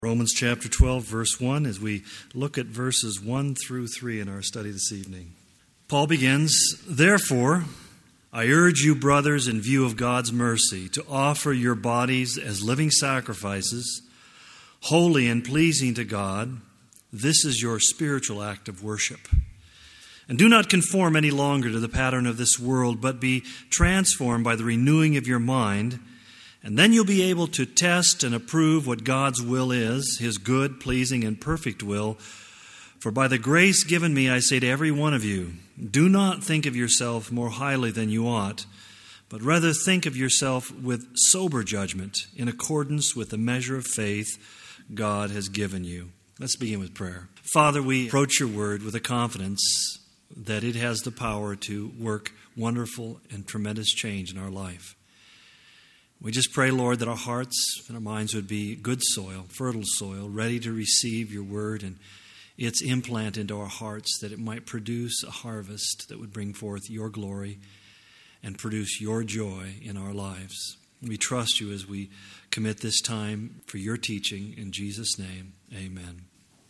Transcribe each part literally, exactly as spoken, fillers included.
Romans chapter twelve, verse one, as we look at verses one through three in our study this evening. Paul begins, "Therefore, I urge you, brothers, in view of God's mercy, to offer your bodies as living sacrifices, holy and pleasing to God. This is your spiritual act of worship. And do not conform any longer to the pattern of this world, but be transformed by the renewing of your mind, and then you'll be able to test and approve what God's will is, His good, pleasing, and perfect will. For by the grace given me, I say to every one of you, do not think of yourself more highly than you ought, but rather think of yourself with sober judgment, in accordance with the measure of faith God has given you." Let's begin with prayer. Father, we approach your word with a confidence that it has the power to work wonderful and tremendous change in our life. We just pray, Lord, that our hearts and our minds would be good soil, fertile soil, ready to receive your word and its implant into our hearts, that it might produce a harvest that would bring forth your glory and produce your joy in our lives. We trust you as we commit this time for your teaching. In Jesus' name, amen.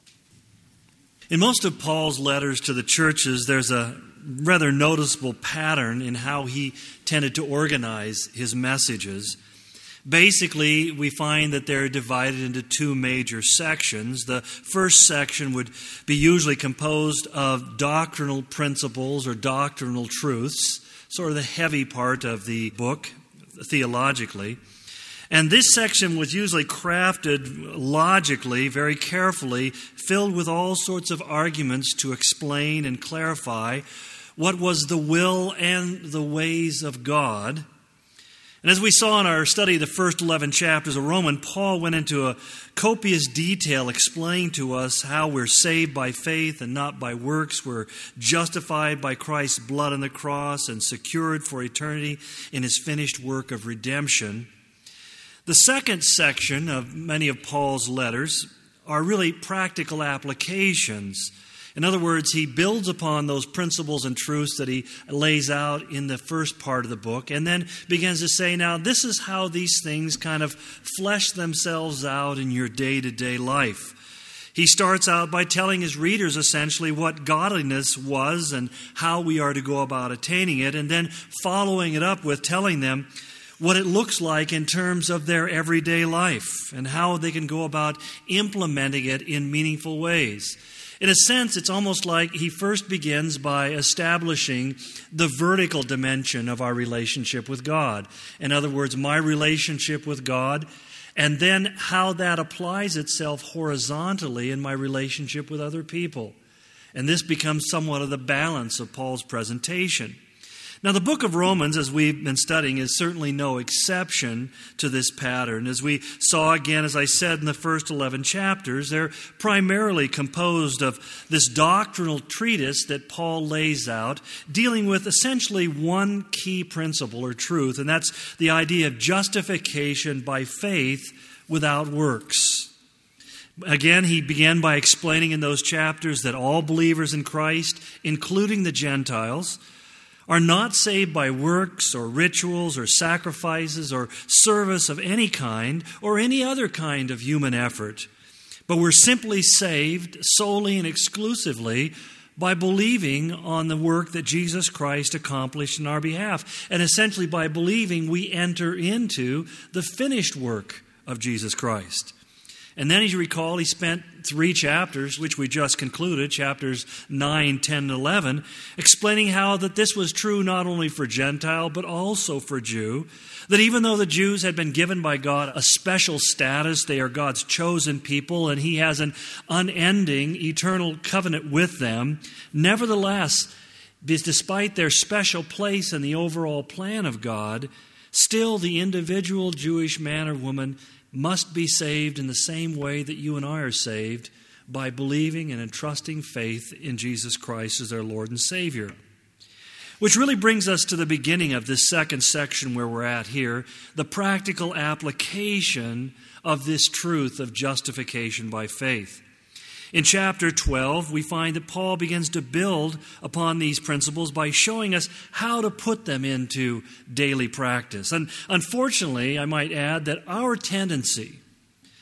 In most of Paul's letters to the churches, there's a rather noticeable pattern in how he tended to organize his messages. Basically, we find that they're divided into two major sections. The first section would be usually composed of doctrinal principles or doctrinal truths, sort of the heavy part of the book, theologically. And this section was usually crafted logically, very carefully, filled with all sorts of arguments to explain and clarify what was the will and the ways of God. And as we saw in our study of the first eleven chapters of Romans, Paul went into a copious detail explaining to us how we're saved by faith and not by works. We're justified by Christ's blood on the cross and secured for eternity in His finished work of redemption. The second section of many of Paul's letters are really practical applications. In other words, he builds upon those principles and truths that he lays out in the first part of the book and then begins to say, now, this is how these things kind of flesh themselves out in your day-to-day life. He starts out by telling his readers essentially what godliness was and how we are to go about attaining it, and then following it up with telling them what it looks like in terms of their everyday life and how they can go about implementing it in meaningful ways. In a sense, it's almost like he first begins by establishing the vertical dimension of our relationship with God. In other words, my relationship with God, and then how that applies itself horizontally in my relationship with other people. And this becomes somewhat of the balance of Paul's presentation. Now, the book of Romans, as we've been studying, is certainly no exception to this pattern. As we saw again, as I said, in the first eleven chapters, they're primarily composed of this doctrinal treatise that Paul lays out, dealing with essentially one key principle or truth, and that's the idea of justification by faith without works. Again, he began by explaining in those chapters that all believers in Christ, including the Gentiles, are not saved by works or rituals or sacrifices or service of any kind or any other kind of human effort, but we're simply saved solely and exclusively by believing on the work that Jesus Christ accomplished in our behalf. And essentially by believing, we enter into the finished work of Jesus Christ. And then, as you recall, he spent three chapters, which we just concluded, chapters nine, ten, and eleven, explaining how that this was true not only for Gentile, but also for Jew. That even though the Jews had been given by God a special status, they are God's chosen people, and He has an unending, eternal covenant with them, nevertheless, despite their special place in the overall plan of God, still the individual Jewish man or woman must be saved in the same way that you and I are saved, by believing and entrusting faith in Jesus Christ as their Lord and Savior. Which really brings us to the beginning of this second section where we're at here, the practical application of this truth of justification by faith. In chapter twelve, we find that Paul begins to build upon these principles by showing us how to put them into daily practice. And unfortunately, I might add that our tendency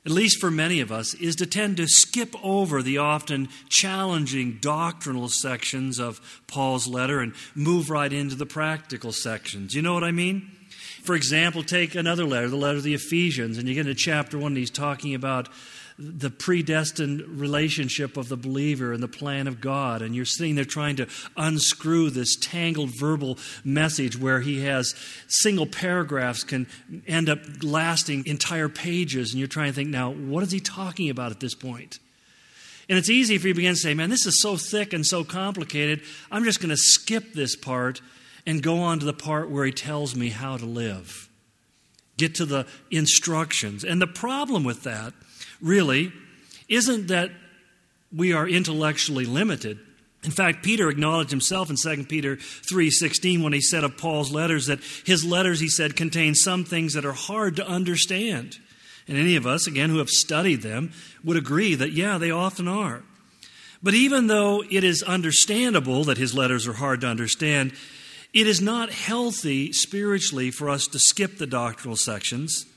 at least for many of us, is to tend to skip over the often challenging doctrinal sections of Paul's letter and move right into the practical sections. You know what I mean? For example, take another letter, the letter of the Ephesians, and you get into chapter one, and he's talking about the predestined relationship of the believer and the plan of God. And you're sitting there trying to unscrew this tangled verbal message where he has single paragraphs can end up lasting entire pages. And you're trying to think, now, what is he talking about at this point? And it's easy for you to begin to say, man, this is so thick and so complicated, I'm just going to skip this part and go on to the part where he tells me how to live. Get to the instructions. And the problem with that really isn't that we are intellectually limited. In fact, Peter acknowledged himself in Second Peter three sixteen when he said of Paul's letters that his letters, he said, contain some things that are hard to understand. And any of us, again, who have studied them would agree that, yeah, they often are. But even though it is understandable that his letters are hard to understand, it is not healthy spiritually for us to skip the doctrinal sections.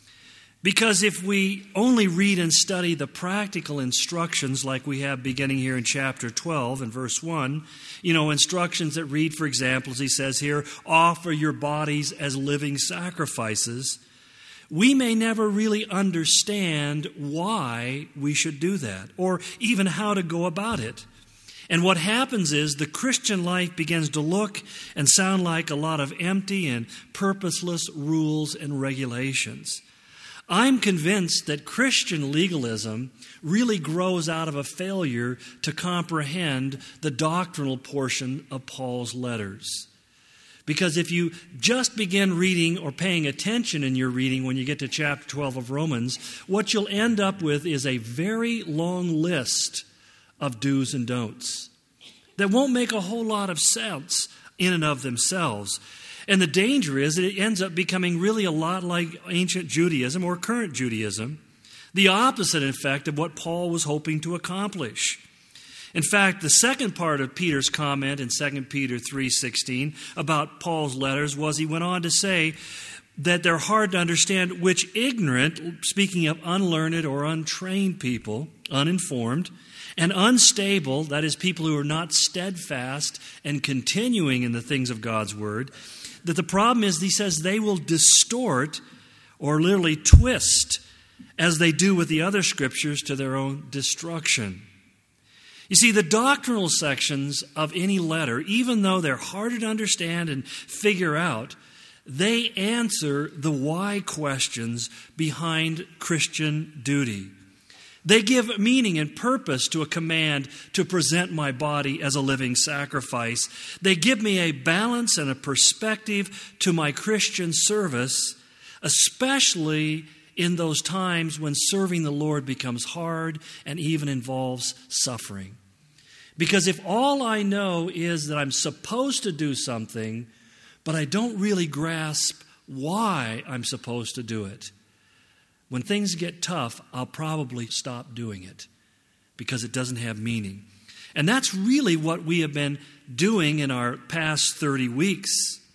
Because if we only read and study the practical instructions like we have beginning here in chapter twelve and verse one, you know, instructions that read, for example, as he says here, offer your bodies as living sacrifices, we may never really understand why we should do that or even how to go about it. And what happens is the Christian life begins to look and sound like a lot of empty and purposeless rules and regulations. I'm convinced that Christian legalism really grows out of a failure to comprehend the doctrinal portion of Paul's letters. Because if you just begin reading or paying attention in your reading when you get to chapter twelve of Romans, what you'll end up with is a very long list of do's and don'ts that won't make a whole lot of sense in and of themselves. And the danger is that it ends up becoming really a lot like ancient Judaism or current Judaism, the opposite, in fact, of what Paul was hoping to accomplish. In fact, the second part of Peter's comment in Second Peter three sixteen about Paul's letters was he went on to say that they're hard to understand, which ignorant, speaking of unlearned or untrained people, uninformed, and unstable, that is, people who are not steadfast and continuing in the things of God's Word, that the problem is, he says, they will distort or literally twist as they do with the other scriptures to their own destruction. You see, the doctrinal sections of any letter, even though they're harder to understand and figure out, they answer the why questions behind Christian duty. They give meaning and purpose to a command to present my body as a living sacrifice. They give me a balance and a perspective to my Christian service, especially in those times when serving the Lord becomes hard and even involves suffering. Because if all I know is that I'm supposed to do something, but I don't really grasp why I'm supposed to do it, when things get tough, I'll probably stop doing it because it doesn't have meaning. And that's really what we have been doing in our past thirty weeks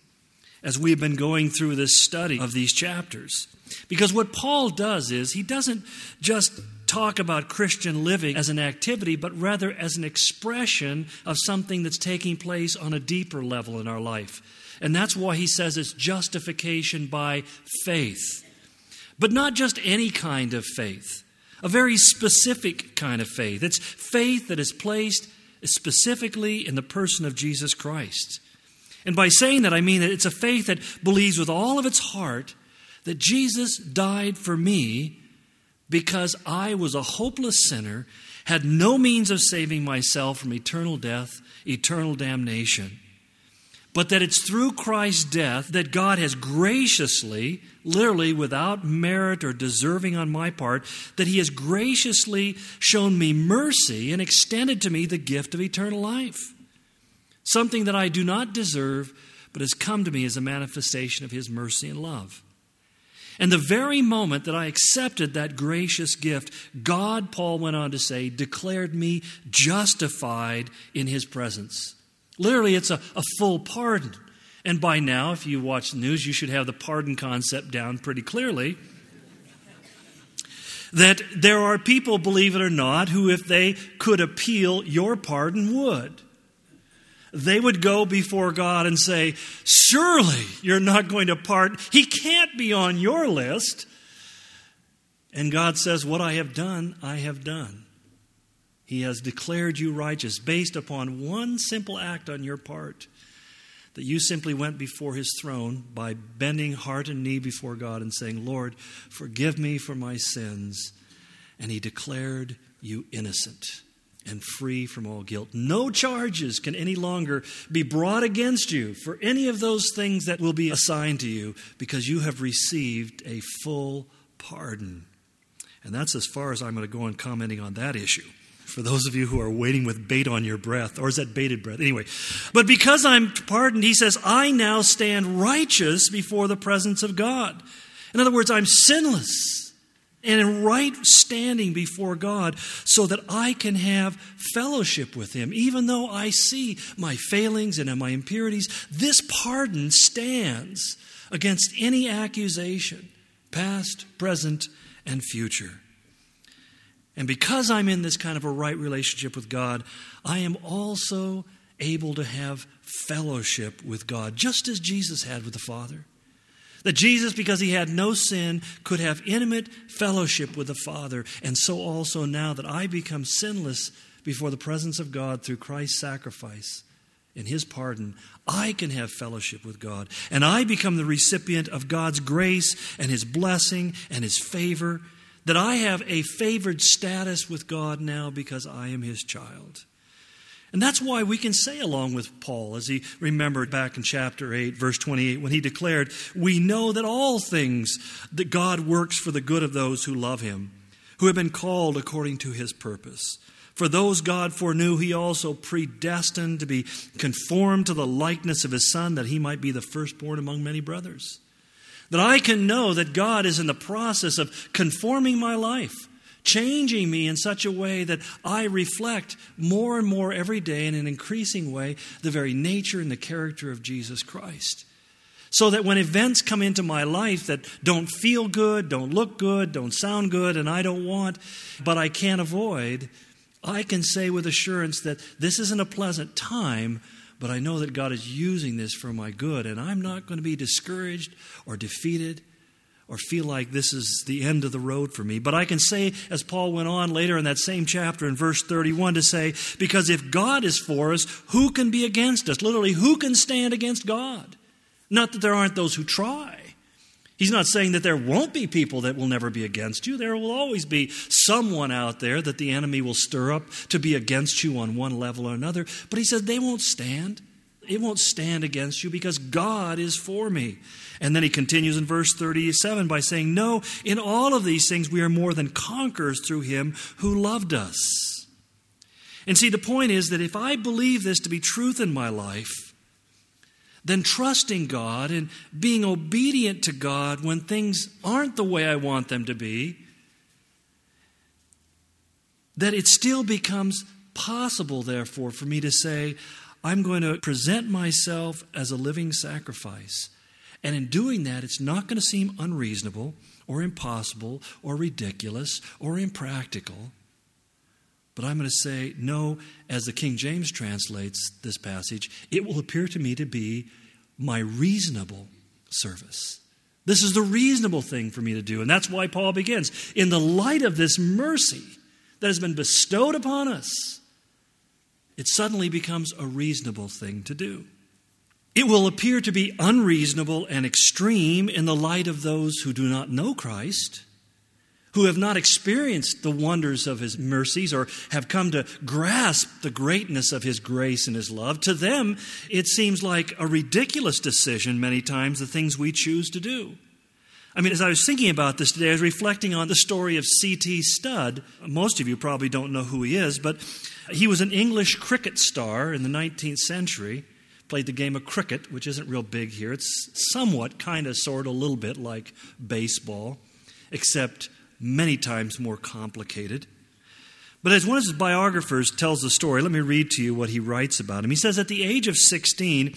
as we've been going through this study of these chapters. Because what Paul does is he doesn't just talk about Christian living as an activity, but rather as an expression of something that's taking place on a deeper level in our life. And that's why he says it's justification by faith. But not just any kind of faith, a very specific kind of faith. It's faith that is placed specifically in the person of Jesus Christ. And by saying that, I mean that it's a faith that believes with all of its heart that Jesus died for me because I was a hopeless sinner, had no means of saving myself from eternal death, eternal damnation. But that it's through Christ's death that God has graciously, literally without merit or deserving on my part, that He has graciously shown me mercy and extended to me the gift of eternal life. Something that I do not deserve, but has come to me as a manifestation of His mercy and love. And the very moment that I accepted that gracious gift, God, Paul went on to say, declared me justified in His presence. Literally, it's a, a full pardon. And by now, if you watch the news, you should have the pardon concept down pretty clearly. that there are people, believe it or not, who if they could appeal your pardon would. They would go before God and say, surely you're not going to pardon. He can't be on your list. And God says, what I have done, I have done. He has declared you righteous based upon one simple act on your part, that you simply went before his throne by bending heart and knee before God and saying, Lord, forgive me for my sins. And he declared you innocent and free from all guilt. No charges can any longer be brought against you for any of those things that will be assigned to you because you have received a full pardon. And that's as far as I'm going to go in commenting on that issue. For those of you who are waiting with bait on your breath, or is that bated breath? Anyway, but because I'm pardoned, he says, I now stand righteous before the presence of God. In other words, I'm sinless and in right standing before God so that I can have fellowship with him. Even though I see my failings and my impurities, this pardon stands against any accusation, past, present, and future. And because I'm in this kind of a right relationship with God, I am also able to have fellowship with God, just as Jesus had with the Father. That Jesus, because he had no sin, could have intimate fellowship with the Father. And so also now that I become sinless before the presence of God through Christ's sacrifice and his pardon, I can have fellowship with God. And I become the recipient of God's grace and his blessing and his favor. That I have a favored status with God now because I am his child. And that's why we can say along with Paul, as he remembered back in chapter eight, verse twenty-eight, when he declared, we know that all things that God works for the good of those who love him, who have been called according to his purpose. For those God foreknew, he also predestined to be conformed to the likeness of his Son, that he might be the firstborn among many brothers. That I can know that God is in the process of conforming my life, changing me in such a way that I reflect more and more every day in an increasing way the very nature and the character of Jesus Christ. So that when events come into my life that don't feel good, don't look good, don't sound good, and I don't want, but I can't avoid, I can say with assurance that this isn't a pleasant time, but I know that God is using this for my good, and I'm not going to be discouraged or defeated or feel like this is the end of the road for me. But I can say, as Paul went on later in that same chapter in verse thirty-one, to say, because if God is for us, who can be against us? Literally, who can stand against God? Not that there aren't those who try. He's not saying that there won't be people that will never be against you. There will always be someone out there that the enemy will stir up to be against you on one level or another. But he says they won't stand. It won't stand against you because God is for me. And then he continues in verse thirty-seven by saying, no, in all of these things we are more than conquerors through him who loved us. And see, the point is that if I believe this to be truth in my life, then trusting God and being obedient to God when things aren't the way I want them to be, that it still becomes possible, therefore, for me to say, I'm going to present myself as a living sacrifice. And in doing that, it's not going to seem unreasonable or impossible or ridiculous or impractical. But I'm going to say, no, as the King James translates this passage, it will appear to me to be my reasonable service. This is the reasonable thing for me to do. And that's why Paul begins. In the light of this mercy that has been bestowed upon us, it suddenly becomes a reasonable thing to do. It will appear to be unreasonable and extreme in the light of those who do not know Christ, who have not experienced the wonders of his mercies or have come to grasp the greatness of his grace and his love. To them, it seems like a ridiculous decision many times, the things we choose to do. I mean, as I was thinking about this today, I was reflecting on the story of C T Studd. Most of you probably don't know who he is, but he was an English cricket star in the nineteenth century. Played the game of cricket, which isn't real big here. It's somewhat, kind of, sort of, a little bit like baseball, except many times more complicated. But as one of his biographers tells the story, let me read to you what he writes about him. He says, at the age of sixteen,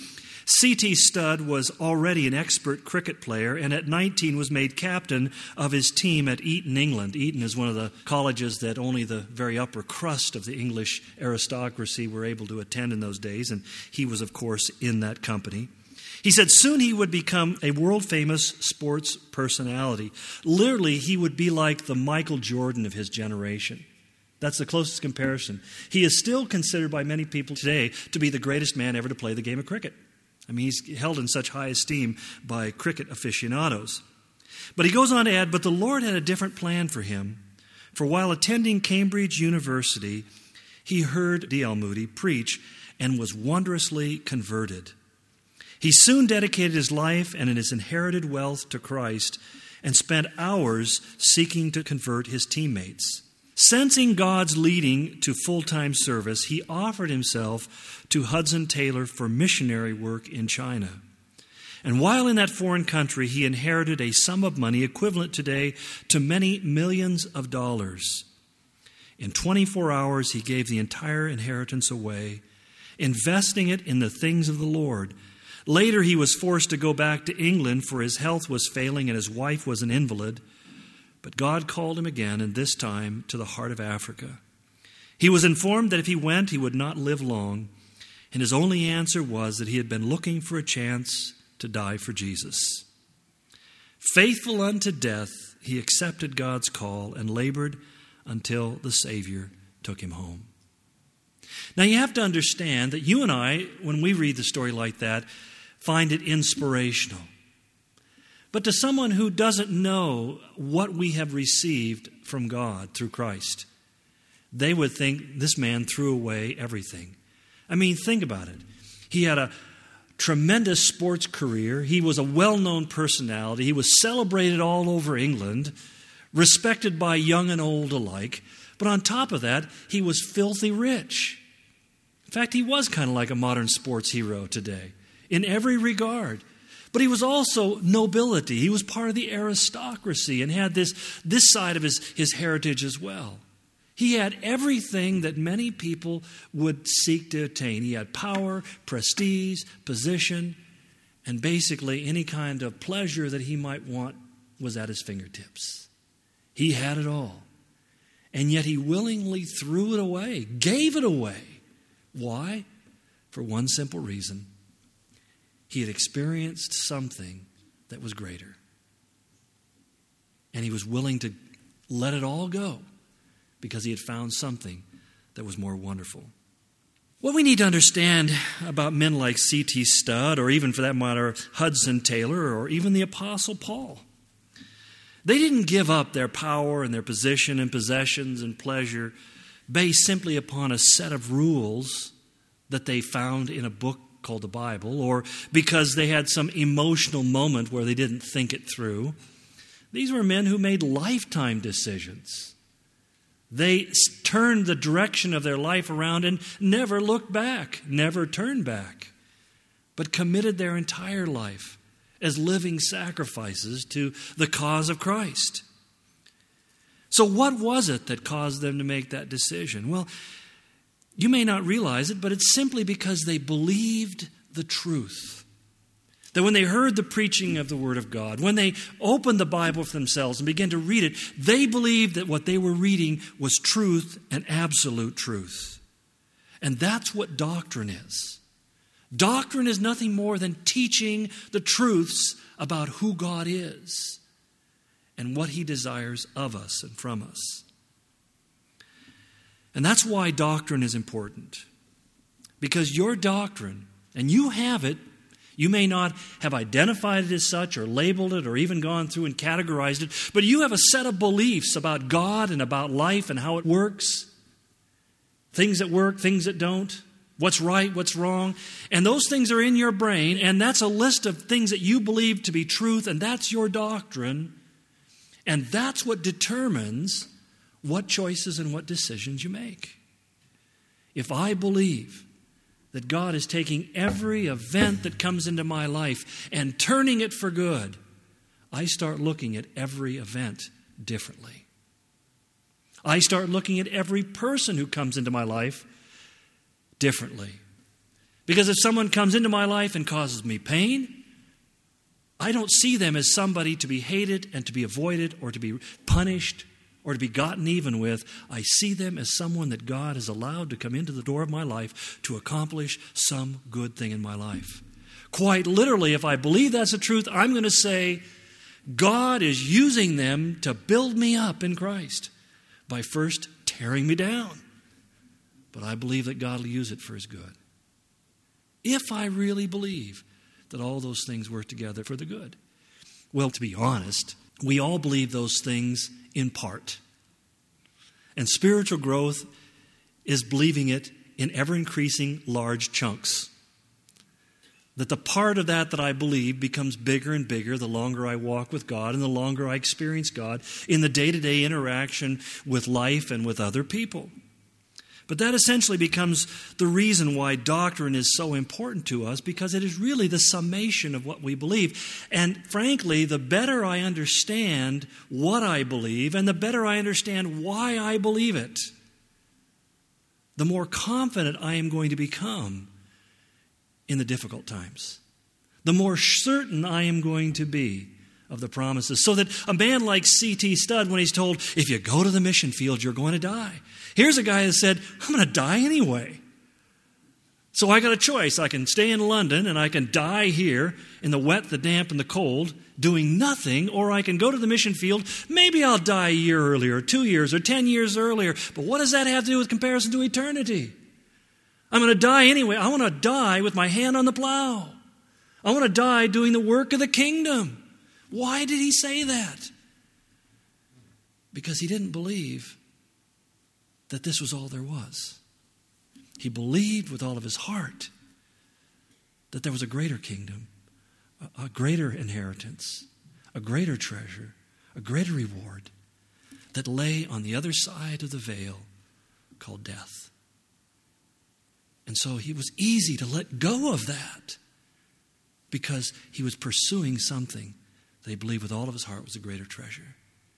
C T Studd was already an expert cricket player and at nineteen was made captain of his team at Eton, England. Eton is one of the colleges that only the very upper crust of the English aristocracy were able to attend in those days, and he was, of course, in that company. He said soon he would become a world-famous sports personality. Literally, he would be like the Michael Jordan of his generation. That's the closest comparison. He is still considered by many people today to be the greatest man ever to play the game of cricket. I mean, he's held in such high esteem by cricket aficionados. But he goes on to add, but the Lord had a different plan for him. For while attending Cambridge University, he heard D L Moody preach and was wondrously converted. He soon dedicated his life and his inherited wealth to Christ and spent hours seeking to convert his teammates. Sensing God's leading to full-time service, he offered himself to Hudson Taylor for missionary work in China. And while in that foreign country, he inherited a sum of money equivalent today to many millions of dollars. In twenty-four hours, he gave the entire inheritance away, investing it in the things of the Lord. Later, he was forced to go back to England, for his health was failing and his wife was an invalid. But God called him again, and this time to the heart of Africa. He was informed that if he went, he would not live long, and his only answer was that he had been looking for a chance to die for Jesus. Faithful unto death, he accepted God's call and labored until the Savior took him home. Now you have to understand that you and I, when we read the story like that, find it inspirational. But to someone who doesn't know what we have received from God through Christ, they would think this man threw away everything. I mean, think about it. He had a tremendous sports career. He was a well-known personality. He was celebrated all over England, respected by young and old alike. But on top of that, he was filthy rich. In fact, he was kind of like a modern sports hero today in every regard. But he was also nobility. He was part of the aristocracy and had this, this side of his, his heritage as well. He had everything that many people would seek to attain. He had power, prestige, position, and basically any kind of pleasure that he might want was at his fingertips. He had it all. And yet he willingly threw it away, gave it away. Why? For one simple reason. He had experienced something that was greater. And he was willing to let it all go because he had found something that was more wonderful. What we need to understand about men like C T Studd, or even for that matter, Hudson Taylor, or even the Apostle Paul, they didn't give up their power and their position and possessions and pleasure based simply upon a set of rules that they found in a book called the Bible, or because they had some emotional moment where they didn't think it through. These were men who made lifetime decisions. They turned the direction of their life around and never looked back, never turned back, but committed their entire life as living sacrifices to the cause of Christ. So what was it that caused them to make that decision? Well, you may not realize it, but it's simply because they believed the truth. That when they heard the preaching of the Word of God, when they opened the Bible for themselves and began to read it, they believed that what they were reading was truth and absolute truth. And that's what doctrine is. Doctrine is nothing more than teaching the truths about who God is and what He desires of us and from us. And that's why doctrine is important. Because your doctrine, and you have it, you may not have identified it as such or labeled it or even gone through and categorized it, but you have a set of beliefs about God and about life and how it works. Things that work, things that don't. What's right, what's wrong. And those things are in your brain, and that's a list of things that you believe to be truth, and that's your doctrine. And that's what determines what choices and what decisions you make. If I believe that God is taking every event that comes into my life and turning it for good, I start looking at every event differently. I start looking at every person who comes into my life differently. Because if someone comes into my life and causes me pain, I don't see them as somebody to be hated and to be avoided or to be punished or to be gotten even with. I see them as someone that God has allowed to come into the door of my life to accomplish some good thing in my life. Quite literally, if I believe that's the truth, I'm going to say, God is using them to build me up in Christ by first tearing me down. But I believe that God will use it for His good. If I really believe that all those things work together for the good. Well, to be honest, we all believe those things in part. And spiritual growth is believing it in ever-increasing large chunks. That the part of that that I believe becomes bigger and bigger the longer I walk with God and the longer I experience God in the day-to-day interaction with life and with other people. But that essentially becomes the reason why doctrine is so important to us, because it is really the summation of what we believe. And frankly, the better I understand what I believe and the better I understand why I believe it, the more confident I am going to become in the difficult times. The more certain I am going to be of the promises. So that a man like C T Studd, when he's told, if you go to the mission field, you're going to die. Here's a guy that said, I'm going to die anyway. So I got a choice. I can stay in London and I can die here in the wet, the damp, and the cold, doing nothing, or I can go to the mission field. Maybe I'll die a year earlier, or two years, or ten years earlier. But what does that have to do with comparison to eternity? I'm going to die anyway. I want to die with my hand on the plow. I want to die doing the work of the kingdom. Why did he say that? Because he didn't believe that this was all there was. He believed with all of his heart that there was a greater kingdom, a, a greater inheritance, a greater treasure, a greater reward that lay on the other side of the veil called death. And so he was easy to let go of that because he was pursuing something that he believed with all of his heart was a greater treasure.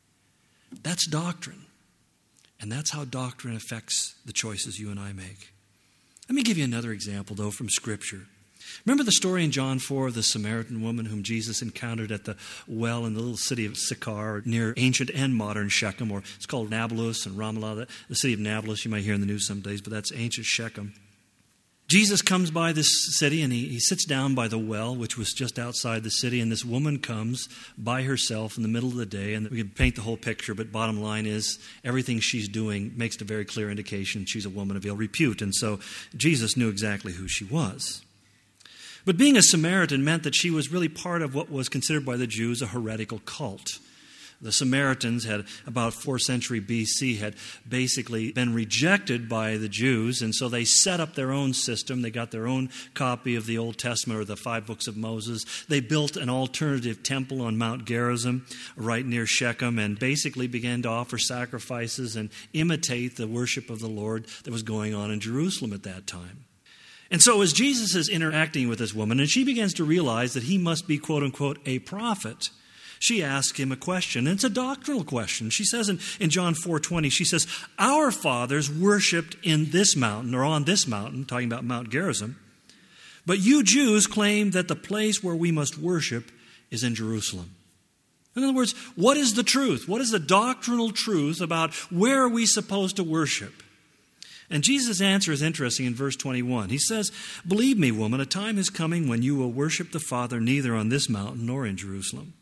That's doctrine. And that's how doctrine affects the choices you and I make. Let me give you another example, though, from Scripture. Remember the story in John four of the Samaritan woman whom Jesus encountered at the well in the little city of Sychar near ancient and modern Shechem, or it's called Nablus and Ramallah. The city of Nablus you might hear in the news some days, but that's ancient Shechem. Jesus comes by this city and he, he sits down by the well, which was just outside the city, and this woman comes by herself in the middle of the day, and we can paint the whole picture, but bottom line is everything she's doing makes a very clear indication she's a woman of ill repute, and so Jesus knew exactly who she was. But being a Samaritan meant that she was really part of what was considered by the Jews a heretical cult. The Samaritans had, about fourth century B C, had basically been rejected by the Jews, and so they set up their own system. They got their own copy of the Old Testament or the five books of Moses. They built an alternative temple on Mount Gerizim right near Shechem and basically began to offer sacrifices and imitate the worship of the Lord that was going on in Jerusalem at that time. And so as Jesus is interacting with this woman, and she begins to realize that he must be, quote unquote, a prophet, she asks him a question, and it's a doctrinal question. She says in, in John four twenty, she says, our fathers worshipped in this mountain, or on this mountain, talking about Mount Gerizim, but you Jews claim that the place where we must worship is in Jerusalem. In other words, what is the truth? What is the doctrinal truth about where are we supposed to worship? And Jesus' answer is interesting in verse twenty-one. He says, believe me, woman, a time is coming when you will worship the Father neither on this mountain nor in Jerusalem.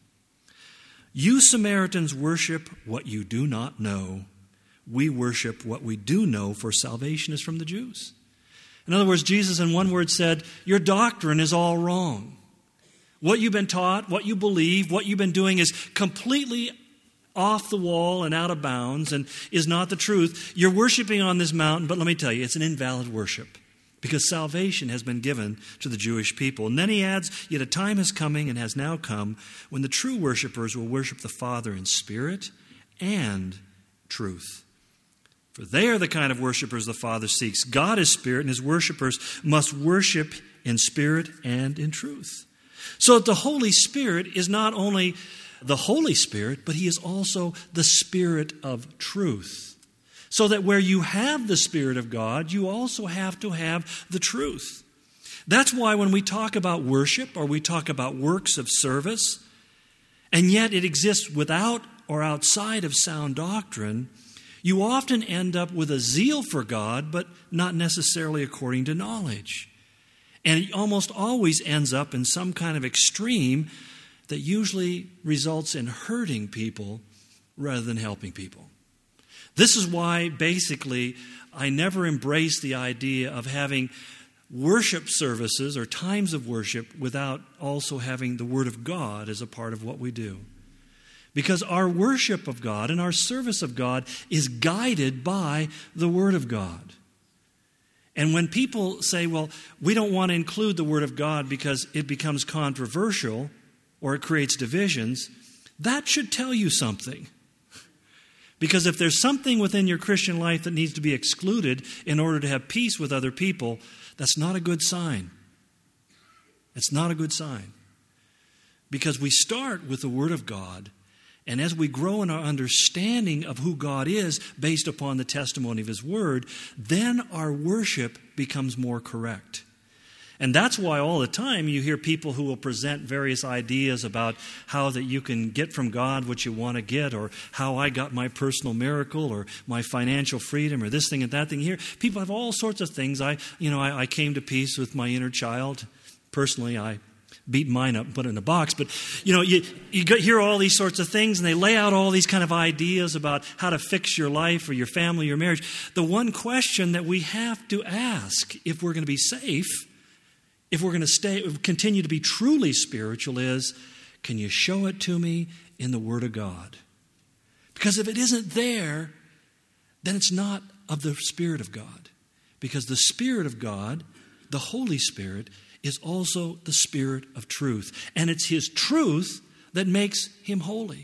You Samaritans worship what you do not know. We worship what we do know, for salvation is from the Jews. In other words, Jesus in one word said, your doctrine is all wrong. What you've been taught, what you believe, what you've been doing is completely off the wall and out of bounds and is not the truth. You're worshiping on this mountain, but let me tell you, it's an invalid worship. Because salvation has been given to the Jewish people. And then he adds, yet a time is coming and has now come when the true worshipers will worship the Father in spirit and truth. For they are the kind of worshipers the Father seeks. God is spirit, and his worshipers must worship in spirit and in truth. So that the Holy Spirit is not only the Holy Spirit, but he is also the Spirit of truth. So that where you have the Spirit of God, you also have to have the truth. That's why when we talk about worship or we talk about works of service, and yet it exists without or outside of sound doctrine, you often end up with a zeal for God, but not necessarily according to knowledge. And it almost always ends up in some kind of extreme that usually results in hurting people rather than helping people. This is why, basically, I never embrace the idea of having worship services or times of worship without also having the Word of God as a part of what we do. Because our worship of God and our service of God is guided by the Word of God. And when people say, well, we don't want to include the Word of God because it becomes controversial or it creates divisions, that should tell you something. Because if there's something within your Christian life that needs to be excluded in order to have peace with other people, that's not a good sign. It's not a good sign. Because we start with the Word of God, and as we grow in our understanding of who God is based upon the testimony of His Word, then our worship becomes more correct. And that's why all the time you hear people who will present various ideas about how that you can get from God what you want to get, or how I got my personal miracle, or my financial freedom, or this thing and that thing here. People have all sorts of things. I, you know, I, I came to peace with my inner child. Personally, I beat mine up and put it in a box. But, you know, you, you hear all these sorts of things, and they lay out all these kind of ideas about how to fix your life or your family, your marriage. The one question that we have to ask if we're going to be safe, if we're going to stay, continue to be truly spiritual, is, can you show it to me in the Word of God? Because if it isn't there, then it's not of the Spirit of God. Because the Spirit of God, the Holy Spirit, is also the Spirit of truth. And it's His truth that makes Him holy.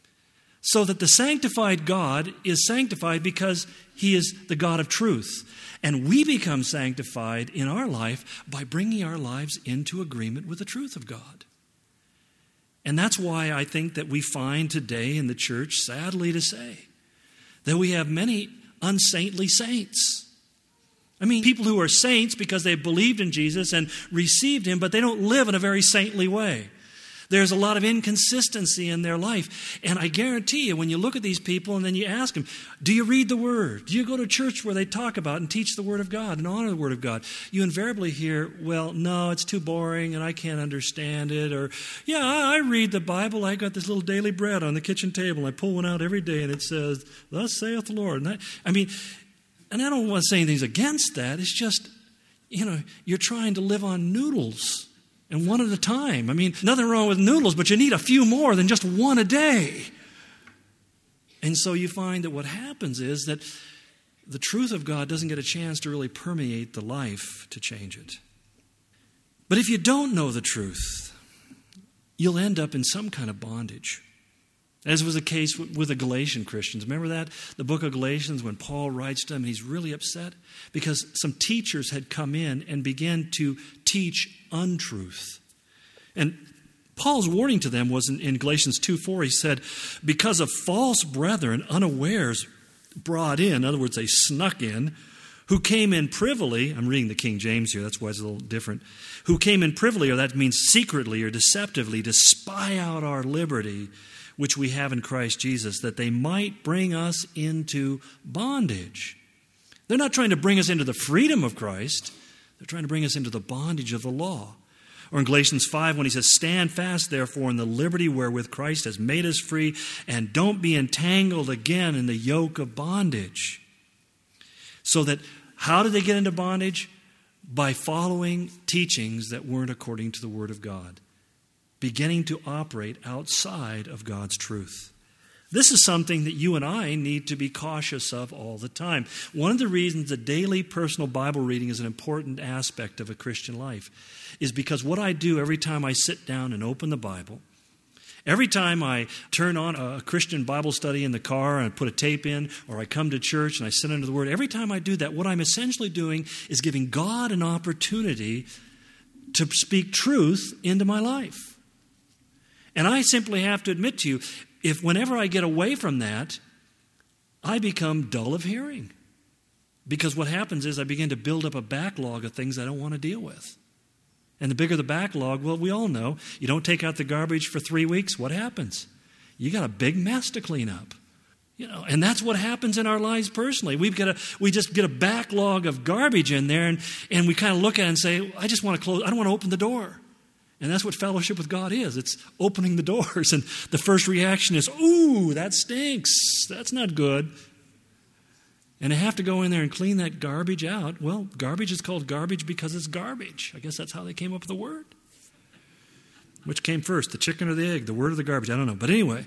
So that the sanctified God is sanctified because He is the God of truth. And we become sanctified in our life by bringing our lives into agreement with the truth of God. And that's why I think that we find today in the church, sadly to say, that we have many unsaintly saints. I mean, people who are saints because they've believed in Jesus and received Him, but they don't live in a very saintly way. There's a lot of inconsistency in their life. And I guarantee you, when you look at these people and then you ask them, do you read the Word? Do you go to church where they talk about and teach the Word of God and honor the Word of God? You invariably hear, well, no, it's too boring and I can't understand it. Or, yeah, I read the Bible. I got this little daily bread on the kitchen table. I pull one out every day and it says, thus saith the Lord. And I, I mean, and I don't want to say anything against that. It's just, you know, you're trying to live on noodles. And one at a time. I mean, nothing wrong with noodles, but you need a few more than just one a day. And so you find that what happens is that the truth of God doesn't get a chance to really permeate the life to change it. But if you don't know the truth, you'll end up in some kind of bondage. As was the case with the Galatian Christians. Remember that? The book of Galatians, when Paul writes to them, and he's really upset because some teachers had come in and began to teach untruth. And Paul's warning to them was in, in Galatians two four. He said, because of false brethren unawares brought in, in other words, they snuck in, who came in privily, I'm reading the King James here, that's why it's a little different, who came in privily, or that means secretly or deceptively, to spy out our liberty, which we have in Christ Jesus, that they might bring us into bondage. They're not trying to bring us into the freedom of Christ. They're trying to bring us into the bondage of the law. Or in Galatians five, when he says, stand fast, therefore, in the liberty wherewith Christ has made us free, and don't be entangled again in the yoke of bondage. So that, how did they get into bondage? By following teachings that weren't according to the Word of God. Beginning to operate outside of God's truth. This is something that you and I need to be cautious of all the time. One of the reasons that daily personal Bible reading is an important aspect of a Christian life is because what I do every time I sit down and open the Bible, every time I turn on a Christian Bible study in the car and I put a tape in, or I come to church and I sit under the Word, every time I do that, what I'm essentially doing is giving God an opportunity to speak truth into my life. And I simply have to admit to you, if whenever I get away from that, I become dull of hearing. Because what happens is I begin to build up a backlog of things I don't want to deal with. And the bigger the backlog, well, we all know, you don't take out the garbage for three weeks, what happens? You got a big mess to clean up. You know, and that's what happens in our lives personally. We've got a, we just get a backlog of garbage in there, and, and we kind of look at it and say, I just want to close, I don't want to open the door. And that's what fellowship with God is. It's opening the doors. And the first reaction is, ooh, that stinks. That's not good. And I have to go in there and clean that garbage out. Well, garbage is called garbage because it's garbage. I guess that's how they came up with the word. Which came first, the chicken or the egg, the word or the garbage? I don't know. But anyway,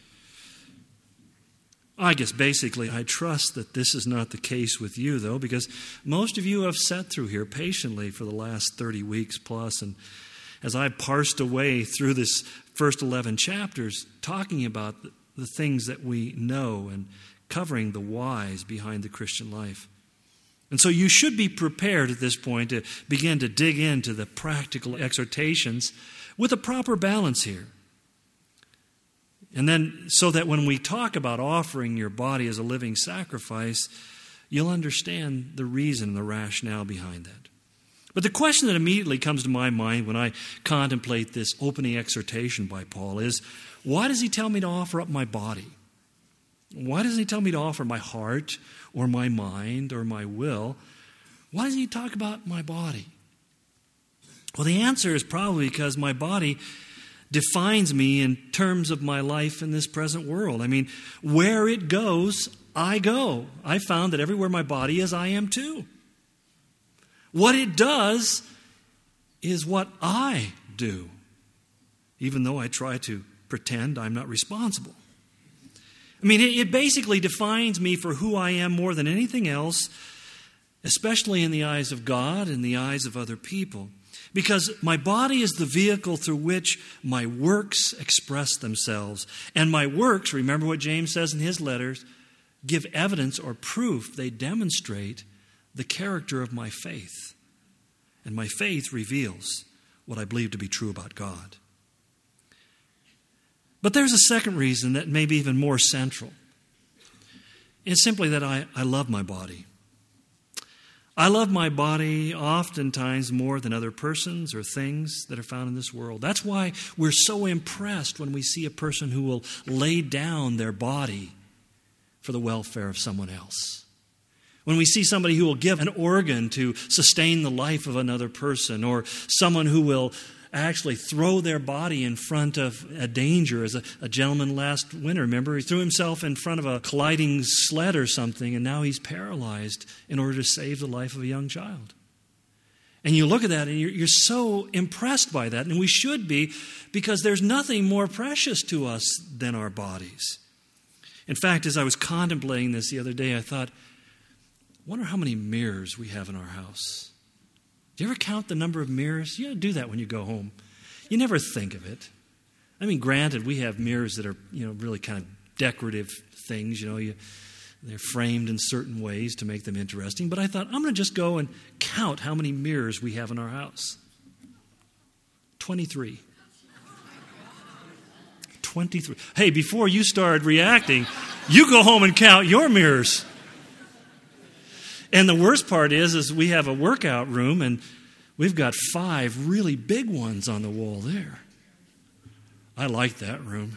I guess basically I trust that this is not the case with you, though, because most of you have sat through here patiently for the last thirty weeks plus. And as I parsed away through this first eleven chapters, talking about the things that we know and covering the whys behind the Christian life. And so you should be prepared at this point to begin to dig into the practical exhortations with a proper balance here. And then so that when we talk about offering your body as a living sacrifice, you'll understand the reason and the rationale behind that. But the question that immediately comes to my mind when I contemplate this opening exhortation by Paul is, why does he tell me to offer up my body? Why doesn't he tell me to offer my heart or my mind or my will? Why doesn't he talk about my body? Well, the answer is probably because my body defines me in terms of my life in this present world. I mean, where it goes, I go. I found that everywhere my body is, I am too. What it does is what I do, even though I try to pretend I'm not responsible. I mean, it, it basically defines me for who I am more than anything else, especially in the eyes of God and the eyes of other people. Because my body is the vehicle through which my works express themselves. And my works, remember what James says in his letters, give evidence or proof. They demonstrate the character of my faith. And my faith reveals what I believe to be true about God. But there's a second reason that may be even more central. It's simply that I, I love my body. I love my body oftentimes more than other persons or things that are found in this world. That's why we're so impressed when we see a person who will lay down their body for the welfare of someone else. When we see somebody who will give an organ to sustain the life of another person, or someone who will actually throw their body in front of a danger, as a, a gentleman last winter, remember, he threw himself in front of a colliding sled or something, and now he's paralyzed in order to save the life of a young child. And you look at that and you're, you're so impressed by that, and we should be, because there's nothing more precious to us than our bodies. In fact, as I was contemplating this the other day, I thought, I wonder how many mirrors we have in our house. Do you ever count the number of mirrors? You do that when you go home. You never think of it. I mean, granted, we have mirrors that are, you know, really kind of decorative things. You know, you, they're framed in certain ways to make them interesting. But I thought, I'm going to just go and count how many mirrors we have in our house. twenty-three. twenty-three. Hey, before you start reacting, you go home and count your mirrors. And the worst part is, is we have a workout room, and we've got five really big ones on the wall there. I like that room.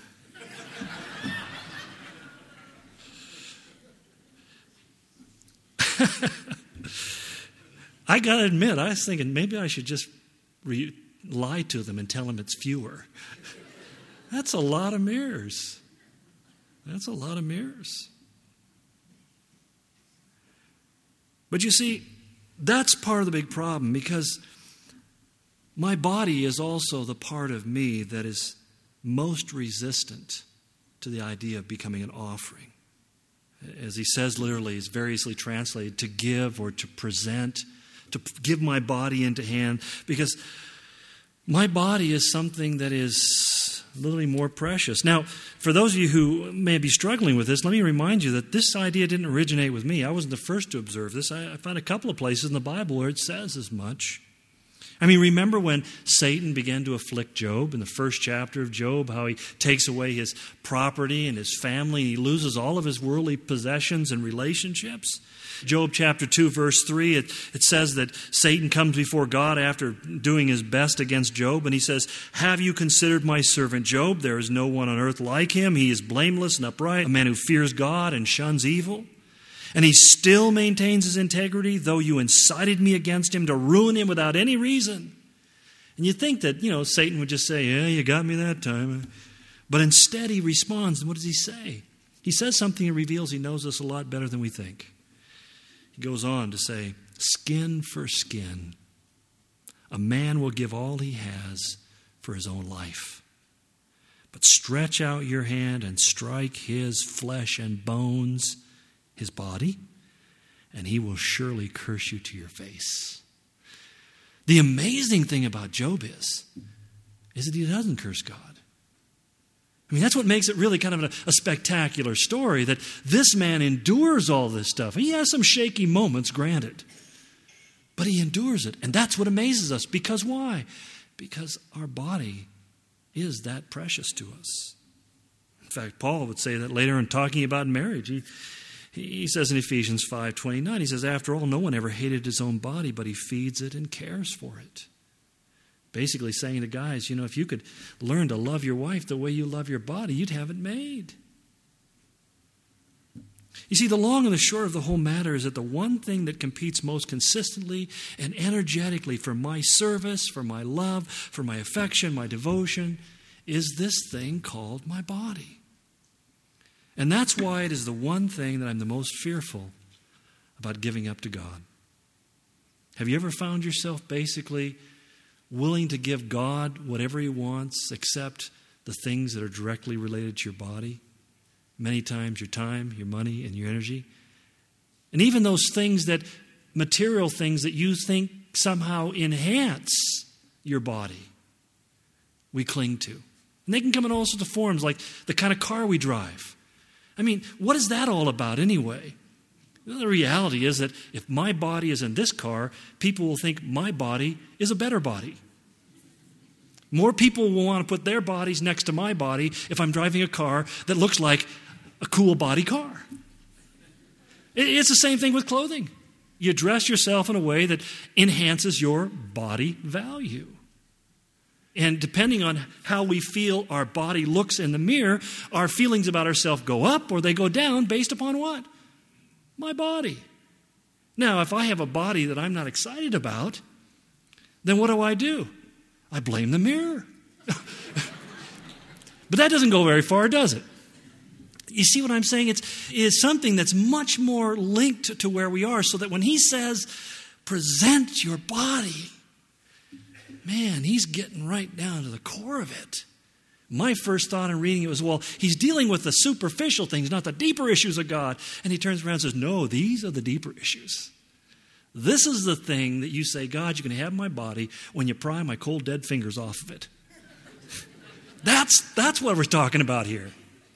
I got to admit, I was thinking maybe I should just re- lie to them and tell them it's fewer. That's a lot of mirrors. That's a lot of mirrors. But you see, that's part of the big problem, because my body is also the part of me that is most resistant to the idea of becoming an offering. As he says literally, it's variously translated, to give or to present, to give my body into hand, because my body is something that is literally more precious. Now, for those of you who may be struggling with this, let me remind you that this idea didn't originate with me. I wasn't the first to observe this. I, I found a couple of places in the Bible where it says as much. I mean, remember when Satan began to afflict Job in the first chapter of Job, how he takes away his property and his family, and he loses all of his worldly possessions and relationships? Job chapter two, verse three, it, it says that Satan comes before God after doing his best against Job, and he says, "Have you considered my servant Job? There is no one on earth like him. He is blameless and upright, a man who fears God and shuns evil. And he still maintains his integrity, though you incited me against him to ruin him without any reason." And you think that, you know, Satan would just say, "Yeah, you got me that time." But instead he responds, and what does he say? He says something that reveals he knows us a lot better than we think. He goes on to say, "Skin for skin. A man will give all he has for his own life. But stretch out your hand and strike his flesh and bones, his body, and he will surely curse you to your face." The amazing thing about Job is, is that he doesn't curse God. I mean, that's what makes it really kind of a, a spectacular story, that this man endures all this stuff. He has some shaky moments, granted, but he endures it. And that's what amazes us. Because why? Because our body is that precious to us. In fact, Paul would say that later in talking about marriage. He, He says in Ephesians five twenty-nine, he says, "After all, no one ever hated his own body, but he feeds it and cares for it." Basically saying to guys, you know, if you could learn to love your wife the way you love your body, you'd have it made. You see, the long and the short of the whole matter is that the one thing that competes most consistently and energetically for my service, for my love, for my affection, my devotion, is this thing called my body. And that's why it is the one thing that I'm the most fearful about giving up to God. Have you ever found yourself basically willing to give God whatever He wants except the things that are directly related to your body? Many times your time, your money, and your energy. And even those things that, material things that you think somehow enhance your body, we cling to. And they can come in all sorts of forms, like the kind of car we drive. I mean, what is that all about anyway? Well, the reality is that if my body is in this car, people will think my body is a better body. More people will want to put their bodies next to my body if I'm driving a car that looks like a cool body car. It's the same thing with clothing. You dress yourself in a way that enhances your body value. And depending on how we feel our body looks in the mirror, our feelings about ourselves go up or they go down based upon what? My body. Now, if I have a body that I'm not excited about, then what do I do? I blame the mirror. But that doesn't go very far, does it? You see what I'm saying? It's, it's something that's much more linked to where we are, so that when he says, present your body, man, he's getting right down to the core of it. My first thought in reading it was, well, he's dealing with the superficial things, not the deeper issues of God. And he turns around and says, no, these are the deeper issues. This is the thing that you say, God, you can have my body when you pry my cold, dead fingers off of it. That's, that's what we're talking about here.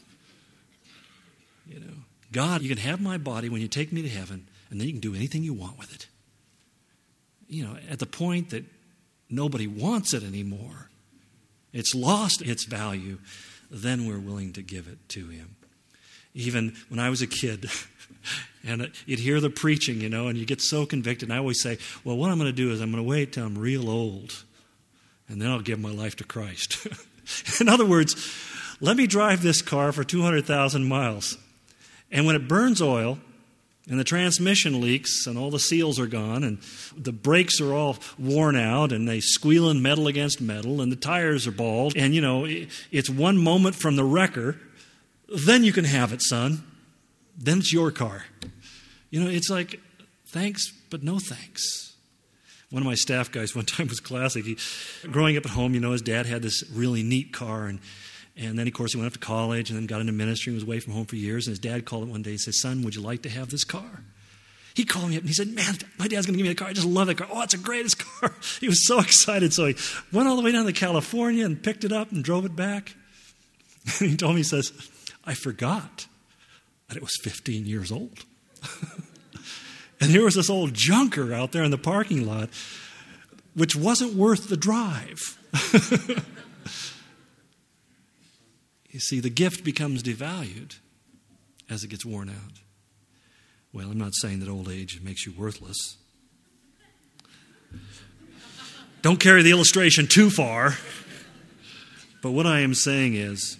You know, God, you can have my body when you take me to heaven, and then you can do anything you want with it. You know, at the point that nobody wants it anymore, it's lost its value, then we're willing to give it to him. Even when I was a kid, and you'd hear the preaching, you know, and you get so convicted, and I always say, well, what I'm going to do is I'm going to wait till I'm real old, and then I'll give my life to Christ. In other words, let me drive this car for two hundred thousand miles, and when it burns oil, and the transmission leaks, and all the seals are gone, and the brakes are all worn out, and they squealing metal against metal, and the tires are bald, and, you know, it's one moment from the wrecker, then you can have it, son. Then it's your car. You know, it's like, thanks, but no thanks. One of my staff guys one time was classic. He, growing up at home, you know, his dad had this really neat car, and And then, of course, he went off to college and then got into ministry and was away from home for years. And his dad called him one day and said, son, would you like to have this car? He called me up and he said, man, my dad's going to give me the car. I just love that car. Oh, it's the greatest car. He was so excited. So he went all the way down to California and picked it up and drove it back. And he told me, he says, I forgot that it was fifteen years old. And here was this old junker out there in the parking lot which wasn't worth the drive. You see, the gift becomes devalued as it gets worn out. Well, I'm not saying that old age makes you worthless. Don't carry the illustration too far. But what I am saying is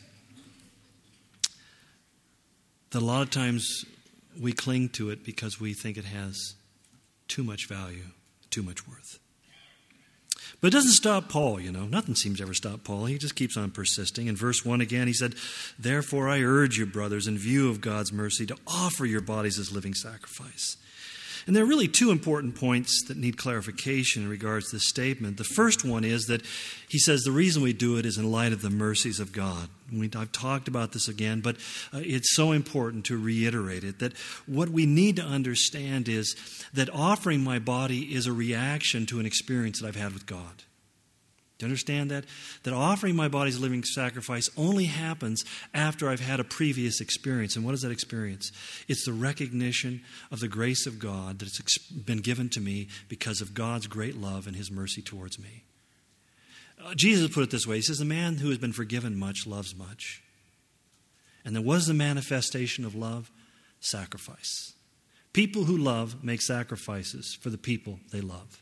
that a lot of times we cling to it because we think it has too much value, too much worth. But it doesn't stop Paul, you know. Nothing seems to ever stop Paul. He just keeps on persisting. In verse one again, he said, "Therefore I urge you, brothers, in view of God's mercy, to offer your bodies as living sacrifice." And there are really two important points that need clarification in regards to this statement. The first one is that he says the reason we do it is in light of the mercies of God. We, I've talked about this again, but uh, it's so important to reiterate it, that what we need to understand is that offering my body is a reaction to an experience that I've had with God. Do you understand that? That offering my body as a living sacrifice only happens after I've had a previous experience. And what is that experience? It's the recognition of the grace of God that has been given to me because of God's great love and His mercy towards me. Uh, Jesus put it this way. He says, the man who has been forgiven much loves much. And then what is the manifestation of love? Sacrifice. People who love make sacrifices for the people they love.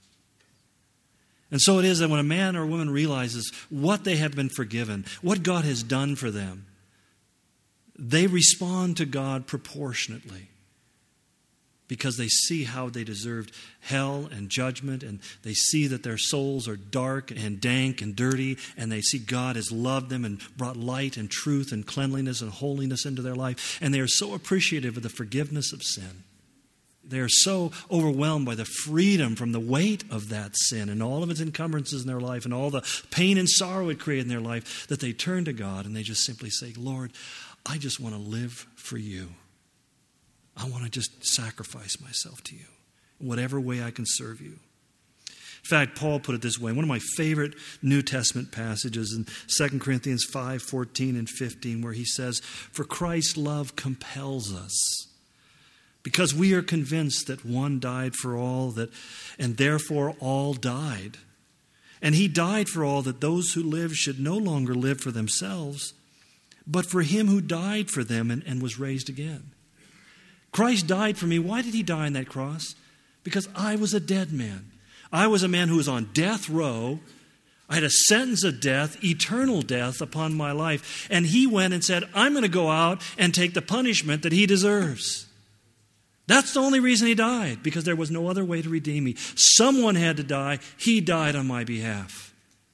And so it is that when a man or a woman realizes what they have been forgiven, what God has done for them, they respond to God proportionately because they see how they deserved hell and judgment, and they see that their souls are dark and dank and dirty, and they see God has loved them and brought light and truth and cleanliness and holiness into their life, and they are so appreciative of the forgiveness of sin. They are so overwhelmed by the freedom from the weight of that sin and all of its encumbrances in their life and all the pain and sorrow it created in their life that they turn to God and they just simply say, Lord, I just want to live for you. I want to just sacrifice myself to you in whatever way I can serve you. In fact, Paul put it this way. One of my favorite New Testament passages in Second Corinthians five, fourteen and fifteen, where he says, "For Christ's love compels us, because we are convinced that one died for all, that, and therefore all died. And he died for all, that those who live should no longer live for themselves, but for him who died for them and, and was raised again." Christ died for me. Why did he die on that cross? Because I was a dead man. I was a man who was on death row. I had a sentence of death, eternal death upon my life. And he went and said, I'm going to go out and take the punishment that he deserves. That's the only reason he died, because there was no other way to redeem me. Someone had to die. He died on my behalf.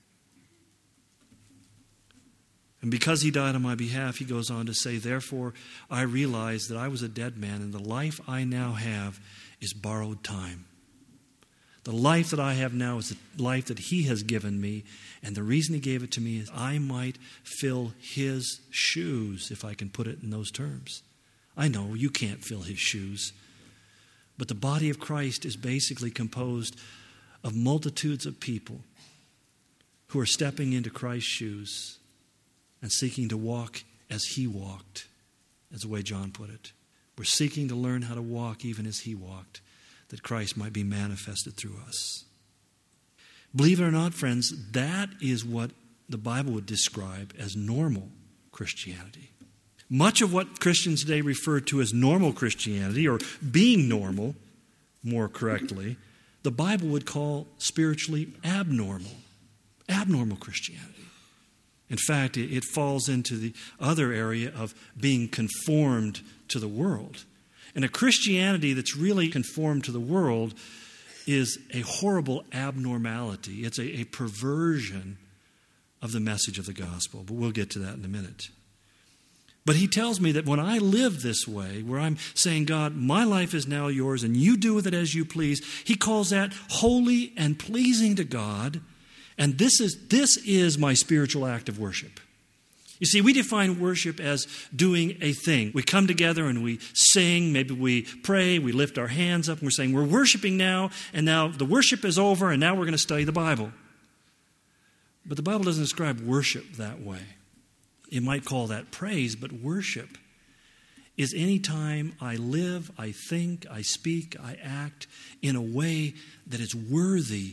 And because he died on my behalf, he goes on to say, therefore, I realize that I was a dead man, and the life I now have is borrowed time. The life that I have now is the life that he has given me, and the reason he gave it to me is I might fill his shoes, if I can put it in those terms. I know you can't fill his shoes. But the body of Christ is basically composed of multitudes of people who are stepping into Christ's shoes and seeking to walk as he walked, as the way John put it. We're seeking to learn how to walk even as he walked, that Christ might be manifested through us. Believe it or not, friends, that is what the Bible would describe as normal Christianity. Much of what Christians today refer to as normal Christianity, or being normal, more correctly, the Bible would call spiritually abnormal. Abnormal Christianity. In fact, it falls into the other area of being conformed to the world. And a Christianity that's really conformed to the world is a horrible abnormality. It's a, a perversion of the message of the gospel. But we'll get to that in a minute. But he tells me that when I live this way, where I'm saying, God, my life is now yours and you do with it as you please, he calls that holy and pleasing to God. And this is, this is my spiritual act of worship. You see, we define worship as doing a thing. We come together and we sing, maybe we pray, we lift our hands up, and we're saying, we're worshiping now, and now the worship is over, and now we're going to study the Bible. But the Bible doesn't describe worship that way. You might call that praise, but worship is any time I live, I think, I speak, I act in a way that is worthy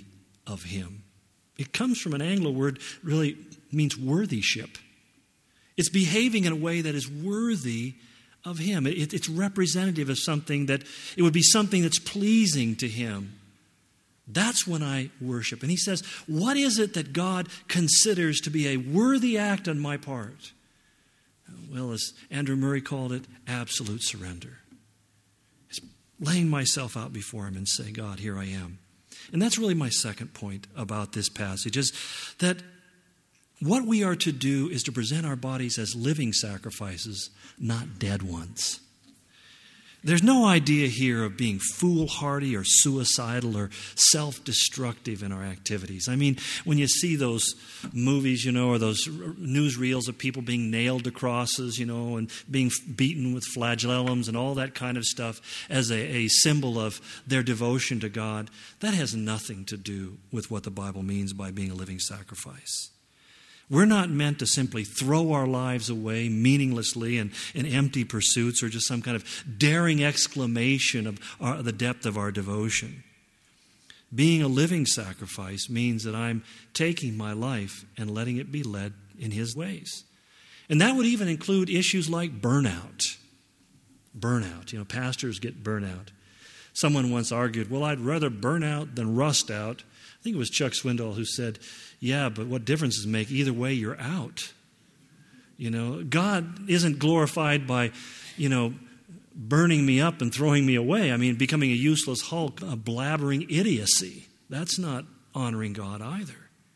of him. It comes from an Anglo word, really means worthyship. It's behaving in a way that is worthy of him. It, it's representative of something that, it would be something that's pleasing to him. That's when I worship. And he says, what is it that God considers to be a worthy act on my part? Well, as Andrew Murray called it, absolute surrender. It's laying myself out before him and saying, God, here I am. And that's really my second point about this passage, is that what we are to do is to present our bodies as living sacrifices, not dead ones. There's no idea here of being foolhardy or suicidal or self-destructive in our activities. I mean, when you see those movies, you know, or those newsreels of people being nailed to crosses, you know, and being beaten with flagellums and all that kind of stuff as a, a symbol of their devotion to God, that has nothing to do with what the Bible means by being a living sacrifice. We're not meant to simply throw our lives away meaninglessly in, in empty pursuits or just some kind of daring exclamation of our, the depth of our devotion. Being a living sacrifice means that I'm taking my life and letting it be led in His ways. And that would even include issues like burnout. Burnout. You know, pastors get burnout. Someone once argued, well, I'd rather burn out than rust out. I think it was Chuck Swindoll who said, yeah, but what difference does it make? Either way, you're out. You know, God isn't glorified by, you know, burning me up and throwing me away. I mean, becoming a useless hulk, a blabbering idiocy. That's not honoring God either.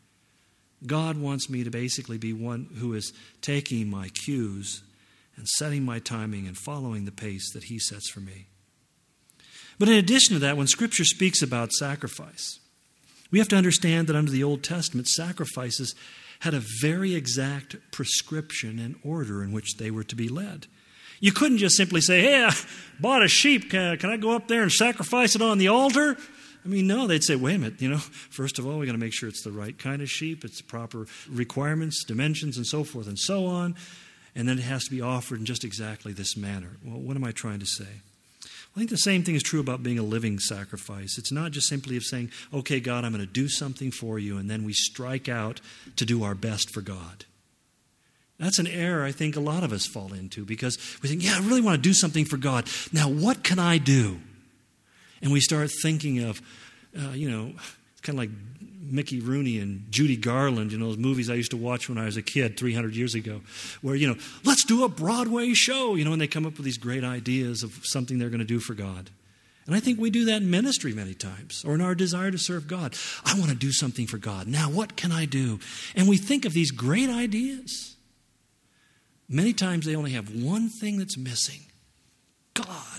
God wants me to basically be one who is taking my cues and setting my timing and following the pace that He sets for me. But in addition to that, when Scripture speaks about sacrifice, we have to understand that under the Old Testament, sacrifices had a very exact prescription and order in which they were to be led. You couldn't just simply say, hey, I bought a sheep. Can I, can I go up there and sacrifice it on the altar? I mean, no, they'd say, wait a minute, you know, first of all, we got to make sure it's the right kind of sheep, it's the proper requirements, dimensions, and so forth and so on. And then it has to be offered in just exactly this manner. Well, what am I trying to say? I think the same thing is true about being a living sacrifice. It's not just simply of saying, okay, God, I'm going to do something for you, and then we strike out to do our best for God. That's an error I think a lot of us fall into, because we think, yeah, I really want to do something for God. Now, what can I do? And we start thinking of, uh, you know, it's kind of like Mickey Rooney and Judy Garland, you know, those movies I used to watch when I was a kid three hundred years ago, where, you know, let's do a Broadway show, you know, and they come up with these great ideas of something they're going to do for God. And I think we do that in ministry many times, or in our desire to serve God. I want to do something for God. Now, what can I do? And we think of these great ideas. Many times they only have one thing that's missing: God.